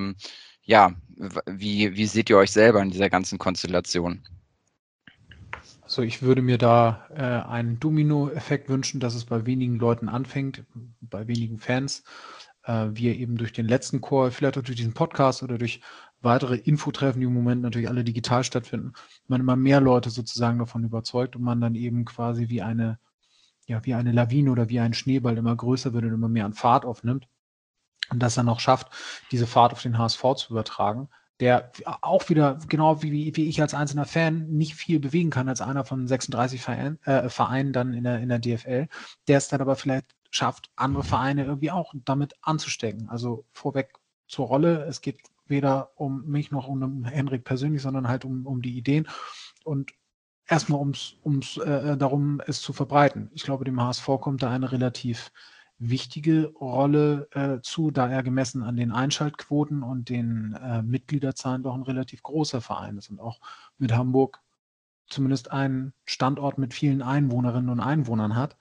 wie seht ihr euch selber in dieser ganzen Konstellation? Also ich würde mir da einen Domino-Effekt wünschen, dass es bei wenigen Leuten anfängt, bei wenigen Fans. Wir eben durch den letzten Call, vielleicht auch durch diesen Podcast oder durch weitere Infotreffen, die im Moment natürlich alle digital stattfinden, man immer mehr Leute sozusagen davon überzeugt und man dann eben quasi wie eine Lawine oder wie ein Schneeball immer größer wird und immer mehr an Fahrt aufnimmt, und das dann auch schafft, diese Fahrt auf den HSV zu übertragen, der auch wieder, genau wie ich als einzelner Fan, nicht viel bewegen kann als einer von 36 Vereinen dann in der DFL, der es dann aber vielleicht schafft, andere Vereine irgendwie auch damit anzustecken. Also vorweg zur Rolle, es geht weder um mich noch um Henrik persönlich, sondern halt um die Ideen und erstmal darum, es zu verbreiten. Ich glaube, dem HSV kommt da eine relativ wichtige Rolle zu, da er gemessen an den Einschaltquoten und den Mitgliederzahlen doch ein relativ großer Verein ist und auch mit Hamburg zumindest einen Standort mit vielen Einwohnerinnen und Einwohnern hat.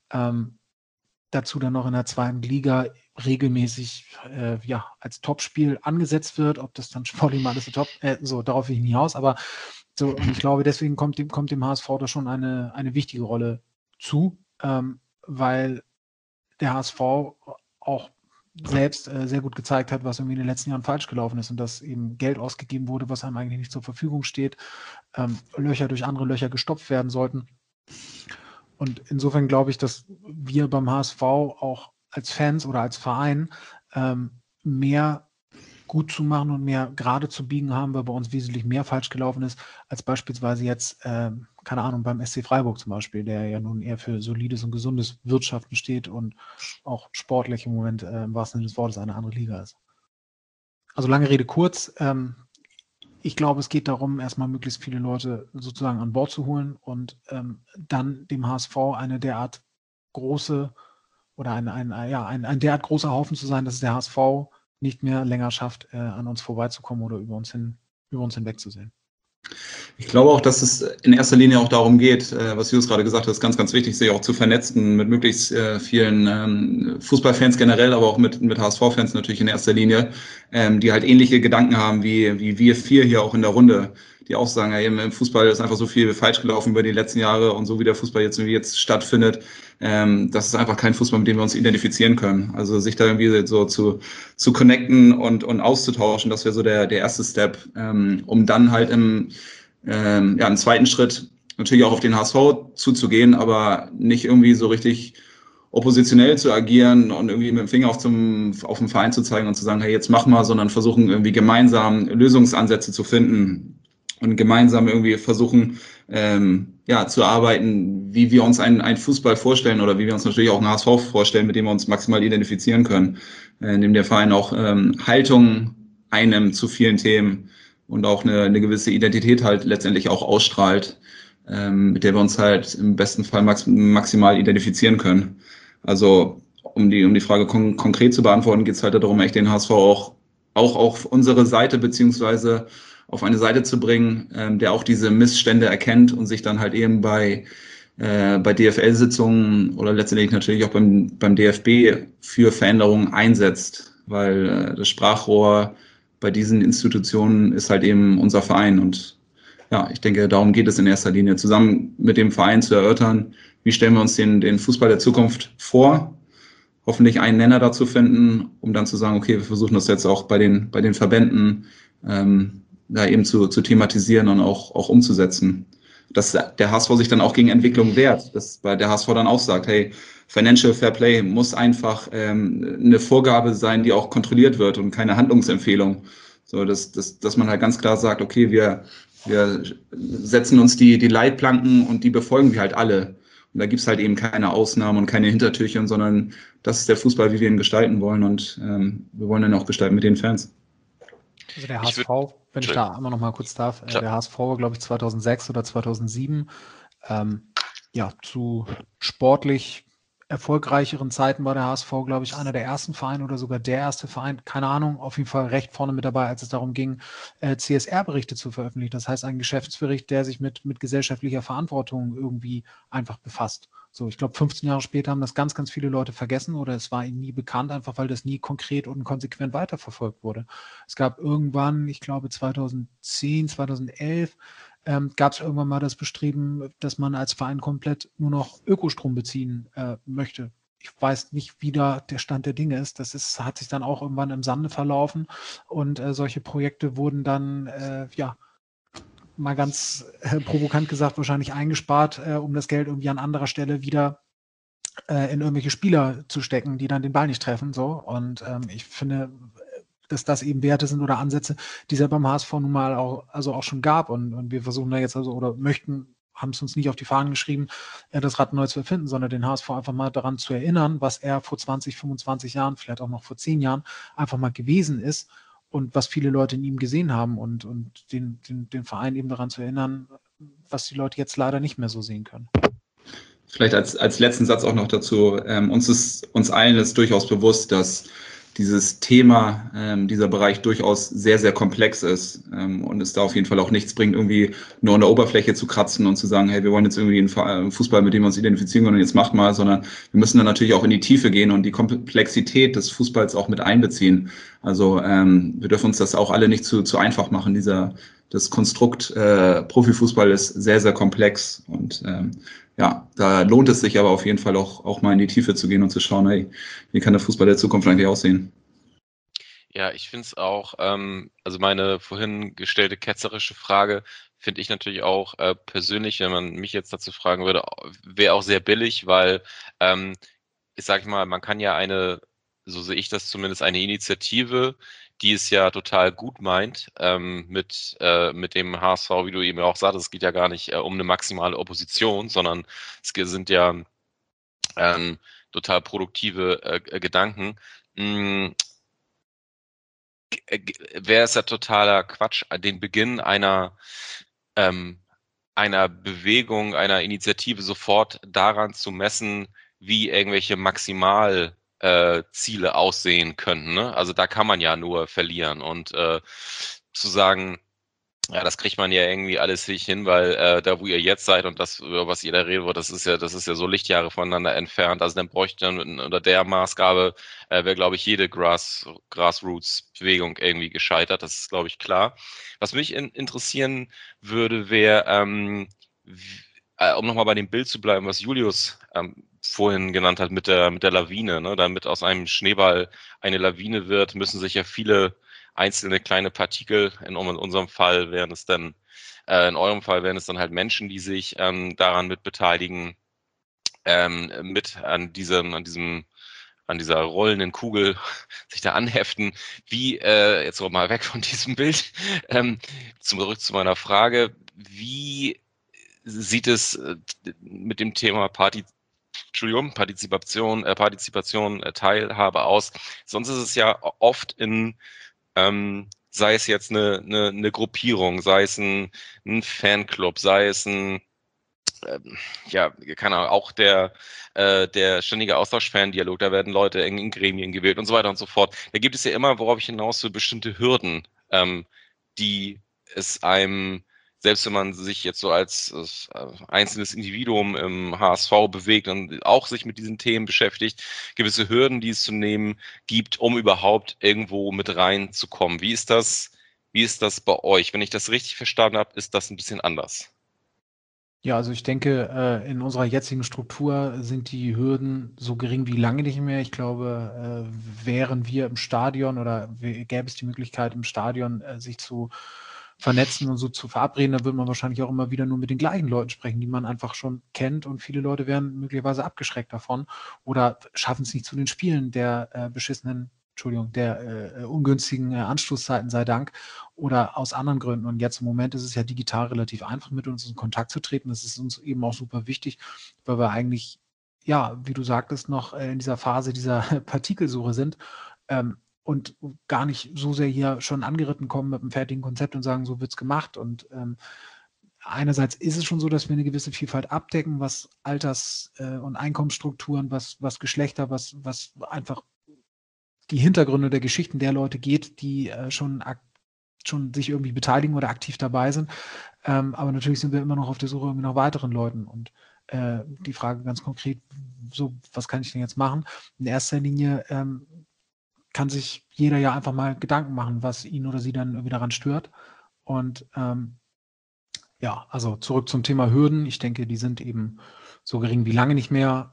Dazu dann noch in der zweiten Liga regelmäßig als Topspiel angesetzt wird, ob das dann sportlich mal ist, darauf will ich nicht aus, aber so, und ich glaube, deswegen kommt dem HSV da schon eine wichtige Rolle zu, weil der HSV auch selbst sehr gut gezeigt hat, was irgendwie in den letzten Jahren falsch gelaufen ist und dass eben Geld ausgegeben wurde, was einem eigentlich nicht zur Verfügung steht, Löcher durch andere Löcher gestopft werden sollten. Und insofern glaube ich, dass wir beim HSV auch als Fans oder als Verein mehr gut zu machen und mehr gerade zu biegen haben, weil bei uns wesentlich mehr falsch gelaufen ist, als beispielsweise jetzt, keine Ahnung, beim SC Freiburg zum Beispiel, der ja nun eher für solides und gesundes Wirtschaften steht und auch sportlich im Moment im wahrsten Sinne des Wortes eine andere Liga ist. Also lange Rede kurz, ich glaube, es geht darum, erstmal möglichst viele Leute sozusagen an Bord zu holen und dann dem HSV eine derart große oder ein derart großer Haufen zu sein, dass es der HSV nicht mehr länger schafft, an uns vorbeizukommen oder über uns hinwegzusehen. Ich glaube auch, dass es in erster Linie auch darum geht, was Jus gerade gesagt hat, ist ganz, ganz wichtig, sich auch zu vernetzen mit möglichst vielen Fußballfans generell, aber auch mit HSV-Fans natürlich in erster Linie, die halt ähnliche Gedanken haben wie wir vier hier auch in der Runde, die auch sagen, ja, im Fußball ist einfach so viel falsch gelaufen über die letzten Jahre und so wie der Fußball jetzt stattfindet, das ist einfach kein Fußball, mit dem wir uns identifizieren können. Also sich da irgendwie so zu connecten und auszutauschen, das wäre so der erste Step, um dann halt im zweiten Schritt natürlich auch auf den HSV zuzugehen, aber nicht irgendwie so richtig oppositionell zu agieren und irgendwie mit dem Finger auf den Verein zu zeigen und zu sagen, hey, jetzt mach mal, sondern versuchen irgendwie gemeinsam Lösungsansätze zu finden und gemeinsam irgendwie versuchen, zu arbeiten, wie wir uns einen Fußball vorstellen oder wie wir uns natürlich auch einen HSV vorstellen, mit dem wir uns maximal identifizieren können, indem der Verein auch Haltung einnimmt zu vielen Themen und auch eine gewisse Identität halt letztendlich auch ausstrahlt, mit der wir uns halt im besten Fall maximal identifizieren können. Also um die Frage konkret zu beantworten, geht es halt darum, echt den HSV auch auf unsere Seite beziehungsweise auf eine Seite zu bringen, der auch diese Missstände erkennt und sich dann halt eben bei DFL-Sitzungen oder letztendlich natürlich auch beim DFB für Veränderungen einsetzt, weil das Sprachrohr bei diesen Institutionen ist halt eben unser Verein. Und ja, ich denke, darum geht es in erster Linie, zusammen mit dem Verein zu erörtern, wie stellen wir uns den Fußball der Zukunft vor, hoffentlich einen Nenner dazu finden, um dann zu sagen, okay, wir versuchen das jetzt auch bei den Verbänden da eben zu thematisieren und auch umzusetzen. Dass der HSV sich dann auch gegen Entwicklung wehrt, dass der HSV dann auch sagt, hey, Financial Fair Play muss einfach eine Vorgabe sein, die auch kontrolliert wird und keine Handlungsempfehlung. So, dass man halt ganz klar sagt, okay, wir setzen uns die Leitplanken und die befolgen wir halt alle. Und da gibt's halt eben keine Ausnahmen und keine Hintertürchen, sondern das ist der Fußball, wie wir ihn gestalten wollen. Und wir wollen ihn auch gestalten mit den Fans. Also der HSV, wenn ich da einmal noch mal kurz darf, der HSV war, glaube ich, 2006 oder 2007 zu sportlich erfolgreicheren Zeiten war der HSV, glaube ich, einer der ersten Vereine oder sogar der erste Verein, keine Ahnung, auf jeden Fall recht vorne mit dabei, als es darum ging, CSR-Berichte zu veröffentlichen. Das heißt, ein Geschäftsbericht, der sich mit gesellschaftlicher Verantwortung irgendwie einfach befasst. So, ich glaube, 15 Jahre später haben das ganz, ganz viele Leute vergessen oder es war ihnen nie bekannt, einfach weil das nie konkret und konsequent weiterverfolgt wurde. Es gab irgendwann, ich glaube 2010, 2011, gab es irgendwann mal das Bestreben, dass man als Verein komplett nur noch Ökostrom beziehen möchte. Ich weiß nicht, wie da der Stand der Dinge ist. Hat sich dann auch irgendwann im Sande verlaufen und solche Projekte wurden dann mal ganz provokant gesagt, wahrscheinlich eingespart, um das Geld irgendwie an anderer Stelle wieder in irgendwelche Spieler zu stecken, die dann den Ball nicht treffen. So. Und ich finde, dass das eben Werte sind oder Ansätze, die es ja beim HSV nun mal auch schon gab. Und wir versuchen da jetzt haben es uns nicht auf die Fahnen geschrieben, das Rad neu zu erfinden, sondern den HSV einfach mal daran zu erinnern, was er vor 20, 25 Jahren, vielleicht auch noch vor 10 Jahren einfach mal gewesen ist. Und was viele Leute in ihm gesehen haben und den Verein eben daran zu erinnern, was die Leute jetzt leider nicht mehr so sehen können. Vielleicht als letzten Satz auch noch dazu, uns allen ist durchaus bewusst, dass dieses Thema, dieser Bereich durchaus sehr, sehr komplex ist und es da auf jeden Fall auch nichts bringt, irgendwie nur an der Oberfläche zu kratzen und zu sagen, hey, wir wollen jetzt irgendwie einen Fußball, mit dem wir uns identifizieren können und jetzt macht mal, sondern wir müssen dann natürlich auch in die Tiefe gehen und die Komplexität des Fußballs auch mit einbeziehen. Also wir dürfen uns das auch alle nicht zu einfach machen. Das Konstrukt Profifußball ist sehr, sehr komplex und da lohnt es sich aber auf jeden Fall auch mal in die Tiefe zu gehen und zu schauen, hey, wie kann der Fußball der Zukunft eigentlich aussehen? Ja, ich finde es auch, also meine vorhin gestellte ketzerische Frage finde ich natürlich auch persönlich, wenn man mich jetzt dazu fragen würde, wäre auch sehr billig, weil ich sage mal, man kann ja so sehe ich das zumindest, eine Initiative, die es ja total gut meint, mit dem HSV, wie du eben auch sagtest, es geht ja gar nicht um eine maximale Opposition, sondern es sind ja total produktive Gedanken. Wäre es ja totaler Quatsch, den Beginn einer Bewegung, einer Initiative sofort daran zu messen, wie irgendwelche Maximalziele aussehen könnten. Ne? Also da kann man ja nur verlieren und zu sagen, Ja, das kriegt man ja irgendwie alles nicht hin, weil da, wo ihr jetzt seid und das, über was ihr da redet, das ist ja so Lichtjahre voneinander entfernt. Also dann bräuchte dann unter der Maßgabe wäre, glaube ich, jede Grassroots-Bewegung irgendwie gescheitert. Das ist, glaube ich, klar. Was mich interessieren würde, wäre, um nochmal bei dem Bild zu bleiben, was Julius vorhin genannt hat mit der Lawine, ne? Damit aus einem Schneeball eine Lawine wird, müssen sich ja viele einzelne kleine Partikel, in unserem Fall wären es dann, in eurem Fall wären es dann halt Menschen, die sich daran mit beteiligen, mit an dieser rollenden Kugel sich da anheften. Wie, jetzt noch mal weg von diesem Bild, zurück zu meiner Frage, wie sieht es mit dem Thema Partizipation, Teilhabe aus? Sonst ist es ja oft sei es jetzt eine Gruppierung, sei es ein Fanclub, sei es ja, keine Ahnung, auch der ständige Austausch-Fan-Dialog, da werden Leute in Gremien gewählt und so weiter und so fort. Da gibt es ja immer, worauf ich hinaus will, bestimmte Hürden, die es einem, selbst wenn man sich jetzt so als einzelnes Individuum im HSV bewegt und auch sich mit diesen Themen beschäftigt, gewisse Hürden, die es zu nehmen gibt, um überhaupt irgendwo mit reinzukommen. Wie ist das bei euch? Wenn ich das richtig verstanden habe, ist das ein bisschen anders. Ja, also ich denke, in unserer jetzigen Struktur sind die Hürden so gering wie lange nicht mehr. Ich glaube, wären wir im Stadion oder gäbe es die Möglichkeit im Stadion, sich zu vernetzen und so zu verabreden, dann würde man wahrscheinlich auch immer wieder nur mit den gleichen Leuten sprechen, die man einfach schon kennt, und viele Leute wären möglicherweise abgeschreckt davon oder schaffen es nicht zu den Spielen der ungünstigen Anstoßzeiten, sei Dank, oder aus anderen Gründen. Und jetzt im Moment ist es ja digital relativ einfach, mit uns in Kontakt zu treten. Das ist uns eben auch super wichtig, weil wir eigentlich, ja, wie du sagtest, noch in dieser Phase dieser Partikelsuche sind, und gar nicht so sehr hier schon angeritten kommen mit einem fertigen Konzept und sagen, so wird's gemacht. Und einerseits ist es schon so, dass wir eine gewisse Vielfalt abdecken, was Alters- und Einkommensstrukturen, was Geschlechter, was einfach die Hintergründe der Geschichten der Leute geht, die schon sich irgendwie beteiligen oder aktiv dabei sind. Aber natürlich sind wir immer noch auf der Suche nach weiteren Leuten. Und die Frage ganz konkret, so, was kann ich denn jetzt machen? In erster Linie kann sich jeder ja einfach mal Gedanken machen, was ihn oder sie dann irgendwie daran stört. Und ja, also zurück zum Thema Hürden. Ich denke, die sind eben so gering wie lange nicht mehr.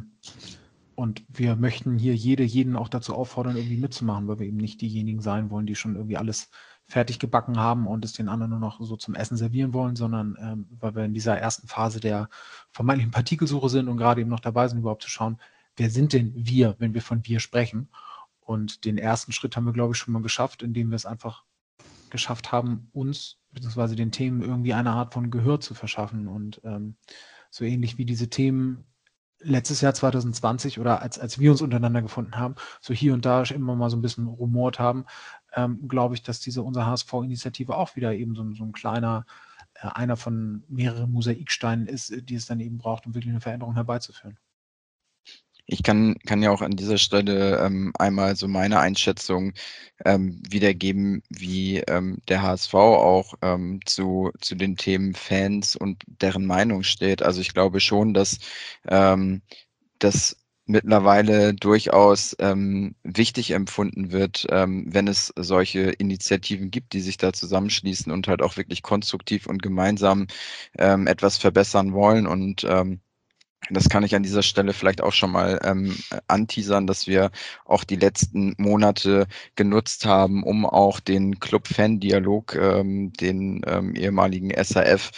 Und wir möchten hier jeden auch dazu auffordern, irgendwie mitzumachen, weil wir eben nicht diejenigen sein wollen, die schon irgendwie alles fertig gebacken haben und es den anderen nur noch so zum Essen servieren wollen, sondern weil wir in dieser ersten Phase der vermeintlichen Partikelsuche sind und gerade eben noch dabei sind, überhaupt zu schauen, wer sind denn wir, wenn wir von wir sprechen. Und den ersten Schritt haben wir, glaube ich, schon mal geschafft, indem wir es einfach geschafft haben, uns bzw. den Themen irgendwie eine Art von Gehör zu verschaffen. Und so ähnlich wie diese Themen letztes Jahr 2020 oder als wir uns untereinander gefunden haben, so hier und da immer mal so ein bisschen rumort haben, glaube ich, dass diese unsere HSV-Initiative auch wieder eben so ein kleiner, einer von mehreren Mosaiksteinen ist, die es dann eben braucht, um wirklich eine Veränderung herbeizuführen. Ich kann ja auch an dieser Stelle einmal so meine Einschätzung wiedergeben, wie der HSV auch zu den Themen Fans und deren Meinung steht. Also ich glaube schon, dass das mittlerweile durchaus wichtig empfunden wird, wenn es solche Initiativen gibt, die sich da zusammenschließen und halt auch wirklich konstruktiv und gemeinsam etwas verbessern wollen. Und das kann ich an dieser Stelle vielleicht auch schon mal anteasern, dass wir auch die letzten Monate genutzt haben, um auch den Club-Fan-Dialog, den ehemaligen SAF,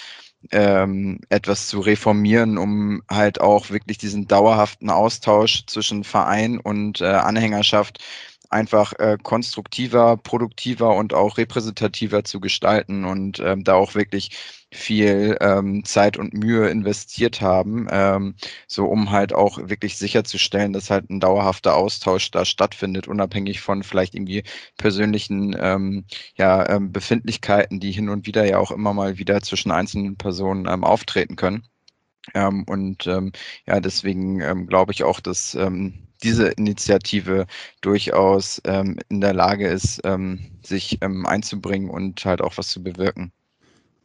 etwas zu reformieren, um halt auch wirklich diesen dauerhaften Austausch zwischen Verein und Anhängerschaft einfach konstruktiver, produktiver und auch repräsentativer zu gestalten und da auch wirklich viel Zeit und Mühe investiert haben, so um halt auch wirklich sicherzustellen, dass halt ein dauerhafter Austausch da stattfindet, unabhängig von vielleicht irgendwie persönlichen Befindlichkeiten, die hin und wieder ja auch immer mal wieder zwischen einzelnen Personen auftreten können. Deswegen glaube ich auch, dass diese Initiative durchaus in der Lage ist, sich einzubringen und halt auch was zu bewirken.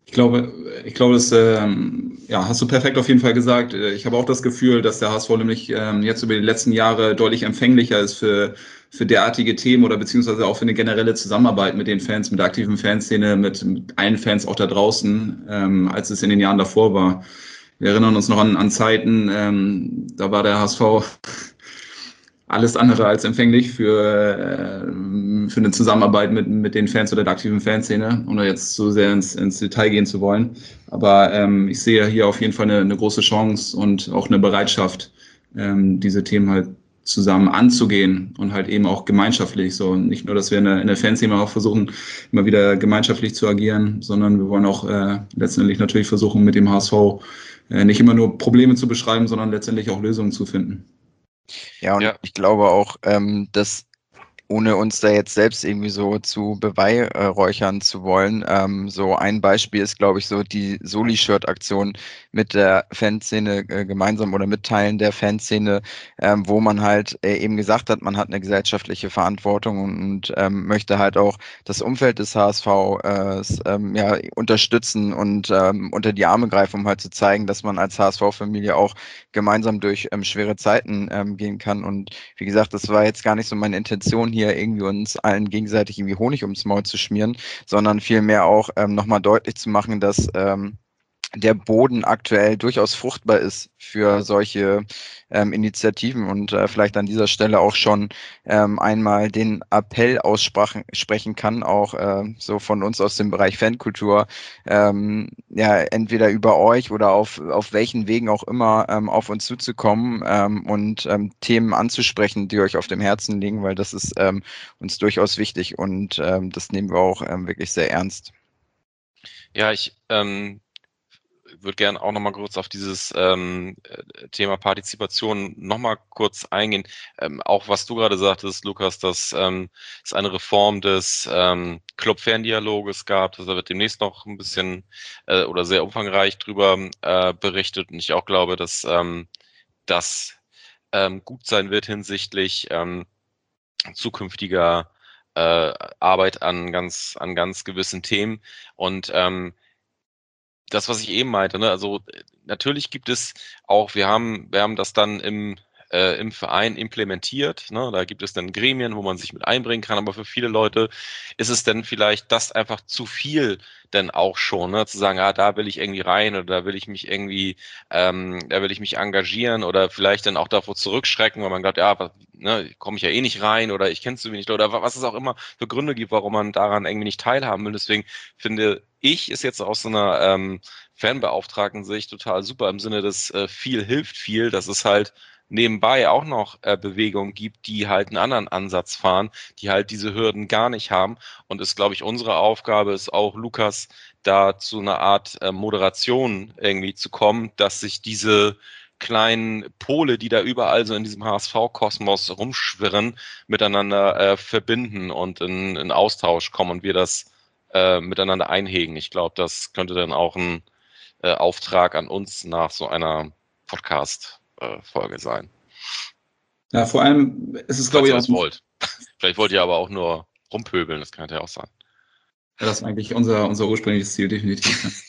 Ich glaube, das hast du perfekt auf jeden Fall gesagt. Ich habe auch das Gefühl, dass der HSV nämlich jetzt über die letzten Jahre deutlich empfänglicher ist für derartige Themen oder beziehungsweise auch für eine generelle Zusammenarbeit mit den Fans, mit der aktiven Fanszene, mit allen Fans auch da draußen, als es in den Jahren davor war. Wir erinnern uns noch an Zeiten, da war der HSV alles andere als empfänglich für eine Zusammenarbeit mit den Fans oder der aktiven Fanszene, ohne jetzt so sehr ins Detail gehen zu wollen. Aber ich sehe hier auf jeden Fall eine große Chance und auch eine Bereitschaft, diese Themen halt zusammen anzugehen und halt eben auch gemeinschaftlich. So nicht nur, dass wir in der Fanszene auch versuchen, immer wieder gemeinschaftlich zu agieren, sondern wir wollen auch letztendlich natürlich versuchen, mit dem HSV nicht immer nur Probleme zu beschreiben, sondern letztendlich auch Lösungen zu finden. Ja, und ich glaube auch, dass ohne uns da jetzt selbst irgendwie so zu beweihräuchern zu wollen. So ein Beispiel ist, glaube ich, so die Soli-Shirt-Aktion mit der Fanszene gemeinsam oder mit Teilen der Fanszene, wo man halt eben gesagt hat, man hat eine gesellschaftliche Verantwortung und möchte halt auch das Umfeld des HSV unterstützen und unter die Arme greifen, um halt zu zeigen, dass man als HSV-Familie auch gemeinsam durch schwere Zeiten gehen kann. Und wie gesagt, das war jetzt gar nicht so meine Intention, hier irgendwie uns allen gegenseitig irgendwie Honig ums Maul zu schmieren, sondern vielmehr auch nochmal deutlich zu machen, dass der Boden aktuell durchaus fruchtbar ist für solche Initiativen und vielleicht an dieser Stelle auch schon einmal den Appell aussprechen kann, auch so von uns aus dem Bereich Fankultur, entweder über euch oder auf welchen Wegen auch immer auf uns zuzukommen und Themen anzusprechen, die euch auf dem Herzen liegen, weil das ist uns durchaus wichtig und das nehmen wir auch wirklich sehr ernst. Ja, ich würde gerne auch nochmal kurz auf dieses Thema Partizipation nochmal kurz eingehen. Auch was du gerade sagtest, Lukas, dass es eine Reform des Club-Fan-Dialoges gab. Da wird demnächst noch ein bisschen oder sehr umfangreich drüber berichtet. Und ich auch glaube, dass das gut sein wird hinsichtlich zukünftiger Arbeit an ganz gewissen Themen. Und das, was ich eben meinte, ne? Also natürlich gibt es auch, wir haben das dann im Verein implementiert, ne? Da gibt es dann Gremien, wo man sich mit einbringen kann, aber für viele Leute ist es dann vielleicht das einfach zu viel denn auch schon, ne? Zu sagen, da will ich irgendwie rein oder da will ich mich irgendwie, da will ich mich engagieren oder vielleicht dann auch davor zurückschrecken, weil man glaubt, komme ich ja eh nicht rein oder ich kenne zu wenig oder was es auch immer für Gründe gibt, warum man daran irgendwie nicht teilhaben will. Deswegen finde ich, ist jetzt aus so einer Fanbeauftragten-Sicht total super im Sinne des viel hilft viel, dass es halt nebenbei auch noch Bewegungen gibt, die halt einen anderen Ansatz fahren, die halt diese Hürden gar nicht haben. Und ist, glaube ich, unsere Aufgabe ist auch, Lukas, da zu einer Art Moderation irgendwie zu kommen, dass sich diese kleinen Pole, die da überall so in diesem HSV-Kosmos rumschwirren, miteinander verbinden und in Austausch kommen und wir das miteinander einhegen. Ich glaube, das könnte dann auch ein Auftrag an uns nach so einer Podcast-Folge sein. Ja, vor allem ist es, glaube ich, auch... wollt. Vielleicht wollt ihr aber auch nur rumpöbeln, das kann ja auch sein. Ja, das ist eigentlich unser ursprüngliches Ziel, definitiv.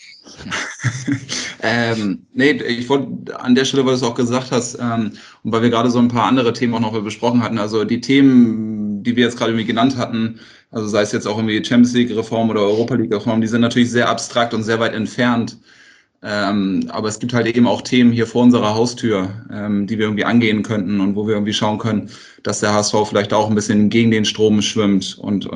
Ich wollte an der Stelle, weil du es auch gesagt hast, und weil wir gerade so ein paar andere Themen auch noch besprochen hatten, also die Themen, die wir jetzt gerade irgendwie genannt hatten, also sei es jetzt auch irgendwie Champions League-Reform oder Europa League-Reform, die sind natürlich sehr abstrakt und sehr weit entfernt. Aber es gibt halt eben auch Themen hier vor unserer Haustür, die wir irgendwie angehen könnten und wo wir irgendwie schauen können, dass der HSV vielleicht auch ein bisschen gegen den Strom schwimmt und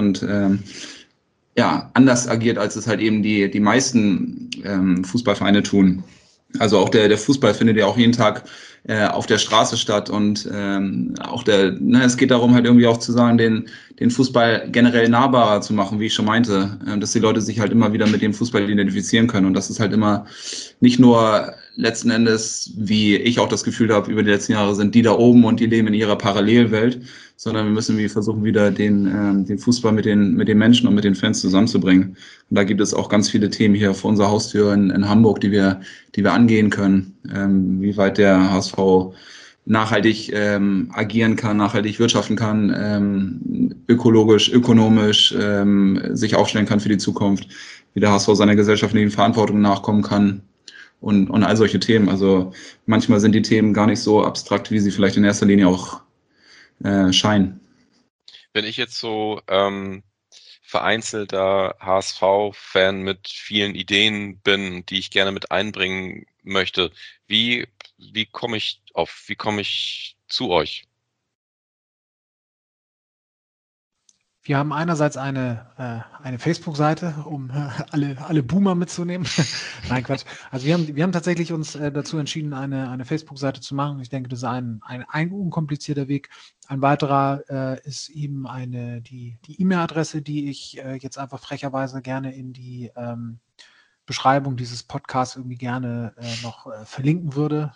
anders agiert, als es halt eben die meisten Fußballvereine tun. Also auch der Fußball findet ja auch jeden Tag auf der Straße statt und es geht darum halt irgendwie auch zu sagen, den Fußball generell nahbarer zu machen, wie ich schon meinte, dass die Leute sich halt immer wieder mit dem Fußball identifizieren können und das ist halt immer nicht nur letzten Endes, wie ich auch das Gefühl habe, über die letzten Jahre sind die da oben und die leben in ihrer Parallelwelt, sondern wir müssen versuchen, wieder den Fußball mit den Menschen und mit den Fans zusammenzubringen. Und da gibt es auch ganz viele Themen hier vor unserer Haustür in Hamburg, die wir angehen können, wie weit der HSV nachhaltig agieren kann, nachhaltig wirtschaften kann, ökologisch, ökonomisch sich aufstellen kann für die Zukunft, wie der HSV seiner gesellschaftlichen Verantwortung nachkommen kann und all solche Themen. Also manchmal sind die Themen gar nicht so abstrakt, wie sie vielleicht in erster Linie auch scheinen. Wenn ich jetzt so vereinzelter HSV-Fan mit vielen Ideen bin, die ich gerne mit einbringen möchte, wie komme ich zu euch? Wir haben einerseits eine Facebook-Seite, um alle Boomer mitzunehmen. Nein, Quatsch. Also wir haben tatsächlich uns dazu entschieden, eine Facebook-Seite zu machen. Ich denke, das ist ein unkomplizierter Weg. Ein weiterer ist eben die E-Mail-Adresse, die ich jetzt einfach frecherweise gerne in die Beschreibung dieses Podcasts irgendwie gerne noch verlinken würde.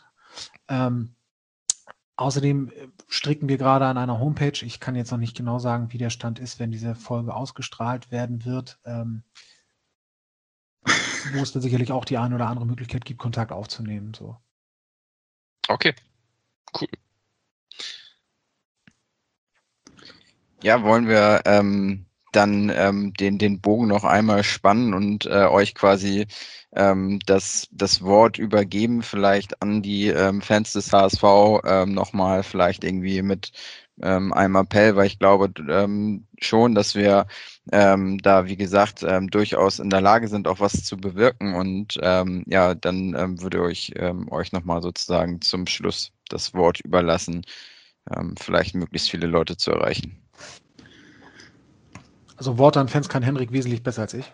Außerdem stricken wir gerade an einer Homepage. Ich kann jetzt noch nicht genau sagen, wie der Stand ist, wenn diese Folge ausgestrahlt werden wird, wo es dann sicherlich auch die eine oder andere Möglichkeit gibt, Kontakt aufzunehmen. So. Okay, cool. Ja, wollen wir dann den Bogen noch einmal spannen und euch quasi das Wort übergeben, vielleicht an die Fans des HSV nochmal vielleicht irgendwie mit einem Appell, weil ich glaube schon, dass wir da, wie gesagt, durchaus in der Lage sind, auch was zu bewirken und ja, dann würde ich euch nochmal sozusagen zum Schluss das Wort überlassen, vielleicht möglichst viele Leute zu erreichen. Also Worte an Fans kann Henrik wesentlich besser als ich.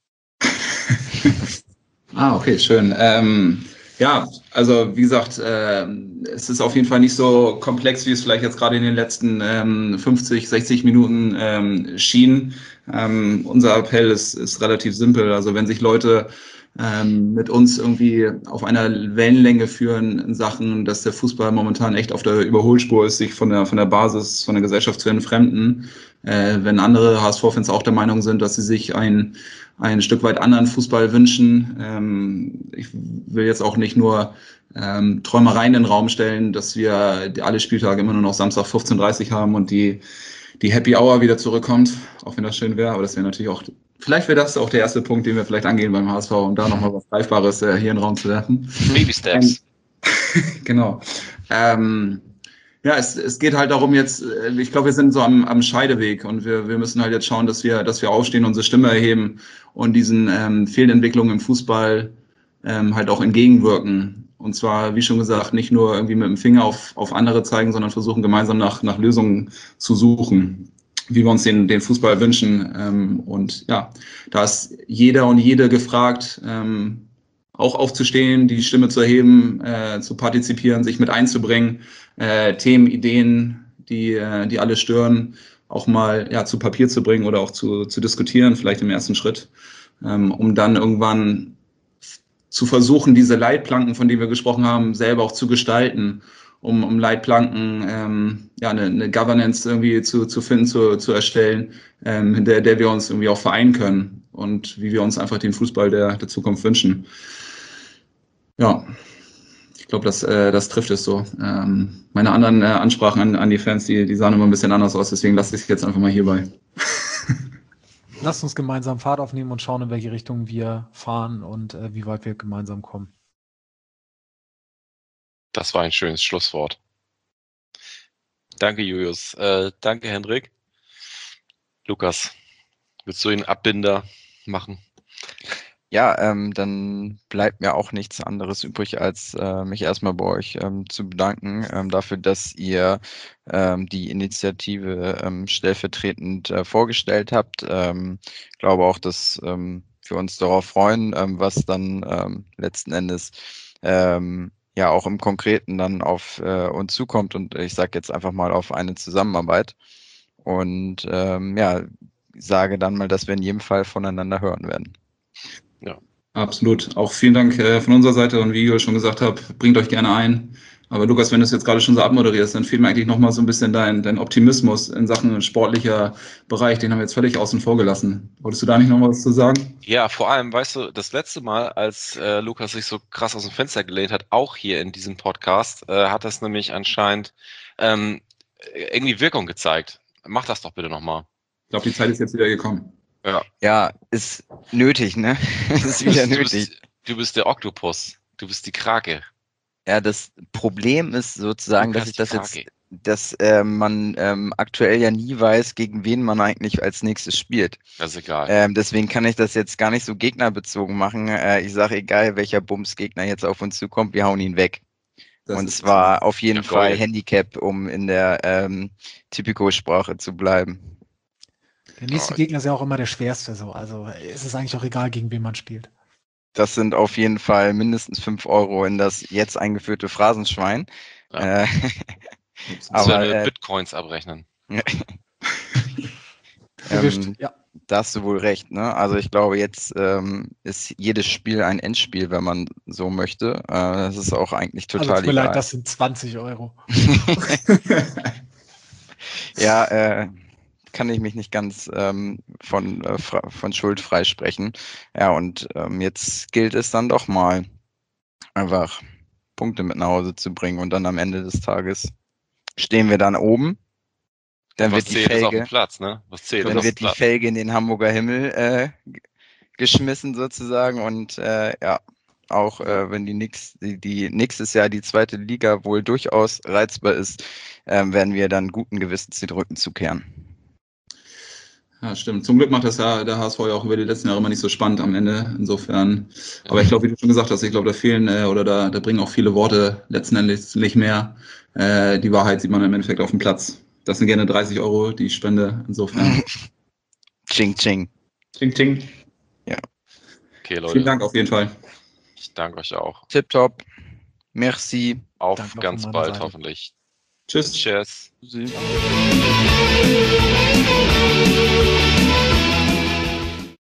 Okay, schön. Ja, also wie gesagt, es ist auf jeden Fall nicht so komplex, wie es vielleicht jetzt gerade in den letzten 50, 60 Minuten schien. Unser Appell ist relativ simpel. Also wenn sich Leute mit uns irgendwie auf einer Wellenlänge führen in Sachen, dass der Fußball momentan echt auf der Überholspur ist, sich von der Basis, von der Gesellschaft zu entfremden. Wenn andere HSV-Fans auch der Meinung sind, dass sie sich ein Stück weit anderen Fußball wünschen. Ich will jetzt auch nicht nur Träumereien in den Raum stellen, dass wir alle Spieltage immer nur noch Samstag 15:30 haben und die Happy Hour wieder zurückkommt, auch wenn das schön wäre, aber das wäre natürlich auch, vielleicht wäre das auch der erste Punkt, den wir vielleicht angehen beim HSV, um da nochmal was Greifbares hier in den Raum zu werfen. Baby Steps. Genau. Ja, es geht halt darum jetzt, ich glaube, wir sind so am Scheideweg und wir müssen halt jetzt schauen, dass wir aufstehen, unsere Stimme erheben und diesen Fehlentwicklungen im Fußball halt auch entgegenwirken. Und zwar, wie schon gesagt, nicht nur irgendwie mit dem Finger auf andere zeigen, sondern versuchen gemeinsam nach Lösungen zu suchen, wie wir uns den Fußball wünschen. Und ja, da ist jeder und jede gefragt, auch aufzustehen, die Stimme zu erheben, zu partizipieren, sich mit einzubringen, Themen, Ideen, die alle stören, auch mal zu Papier zu bringen oder auch zu diskutieren, vielleicht im ersten Schritt, um dann irgendwann zu versuchen, diese Leitplanken, von denen wir gesprochen haben, selber auch zu gestalten, um Leitplanken, eine Governance irgendwie zu finden, zu erstellen, in der wir uns irgendwie auch vereinen können und wie wir uns einfach den Fußball der Zukunft wünschen. Ja, ich glaube, das trifft es so. Meine anderen Ansprachen an die Fans, die sahen immer ein bisschen anders aus, deswegen lasse ich es jetzt einfach mal hierbei. Lasst uns gemeinsam Fahrt aufnehmen und schauen, in welche Richtung wir fahren und wie weit wir gemeinsam kommen. Das war ein schönes Schlusswort. Danke, Julius. Danke, Hendrik. Lukas, willst du den Abbinder machen? Ja, dann bleibt mir auch nichts anderes übrig, als mich erstmal bei euch zu bedanken dafür, dass ihr die Initiative stellvertretend vorgestellt habt. Ich glaube auch, dass wir uns darauf freuen, was dann letzten Endes ja auch im Konkreten dann auf uns zukommt. Und ich sage jetzt einfach mal auf eine Zusammenarbeit. Und ja, sage dann mal, dass wir in jedem Fall voneinander hören werden. Ja. Absolut. Auch vielen Dank von unserer Seite und wie Jules schon gesagt hat, bringt euch gerne ein. Aber Lukas, wenn du es jetzt gerade schon so abmoderierst, dann fehlt mir eigentlich nochmal so ein bisschen dein Optimismus in Sachen sportlicher Bereich. Den haben wir jetzt völlig außen vor gelassen. Wolltest du da nicht noch was zu sagen? Ja, vor allem, weißt du, das letzte Mal, als Lukas sich so krass aus dem Fenster gelehnt hat, auch hier in diesem Podcast, hat das nämlich anscheinend irgendwie Wirkung gezeigt. Mach das doch bitte nochmal. Ich glaube, die Zeit ist jetzt wieder gekommen. Ja, ist nötig, ne? Ist wieder nötig. Du bist der Oktopus. Du bist die Krake. Ja, das Problem ist sozusagen, dass man aktuell ja nie weiß, gegen wen man eigentlich als nächstes spielt. Das ist egal. Deswegen kann ich das jetzt gar nicht so gegnerbezogen machen. Ich sage, egal welcher Bums-Gegner jetzt auf uns zukommt, wir hauen ihn weg. Und zwar auf jeden Fall Handicap, um in der Typico-Sprache zu bleiben. Der nächste Gegner ist ja auch immer der schwerste. So. Also ist es eigentlich auch egal, gegen wen man spielt. Das sind auf jeden Fall mindestens 5 Euro in das jetzt eingeführte Phrasenschwein. Ja. Aber Bitcoins abrechnen. Ja. Da hast du wohl recht, ne? Also ich glaube, jetzt ist jedes Spiel ein Endspiel, wenn man so möchte. Das ist auch eigentlich total tut mir egal. leid, das sind 20 Euro. Ja, kann ich mich nicht ganz von Schuld freisprechen. Ja, und jetzt gilt es dann doch mal, einfach Punkte mit nach Hause zu bringen und dann am Ende des Tages stehen wir dann oben. Dann wird die Felge auf dem Platz, ne? Dann wird die Felge in den Hamburger Himmel geschmissen sozusagen und ja, auch wenn die nächstes Jahr die zweite Liga wohl durchaus reizbar ist, werden wir dann guten Gewissens den Rücken zukehren. Ja, stimmt. Zum Glück macht das ja der HSV ja auch über die letzten Jahre immer nicht so spannend am Ende. Insofern. Aber ich glaube, wie du schon gesagt hast, ich glaube, da fehlen da bringen auch viele Worte letztendlich nicht mehr. Die Wahrheit sieht man im Endeffekt auf dem Platz. Das sind gerne 30 Euro, die ich spende. Insofern. Ching, ching. Ching, ching. Ja. Okay, Leute. Vielen Dank auf jeden Fall. Ich danke euch auch. Tipptopp. Merci. Auf Danke ganz von meiner bald Seite. hoffentlich. Tschüss. Tschüss. Tschüssi.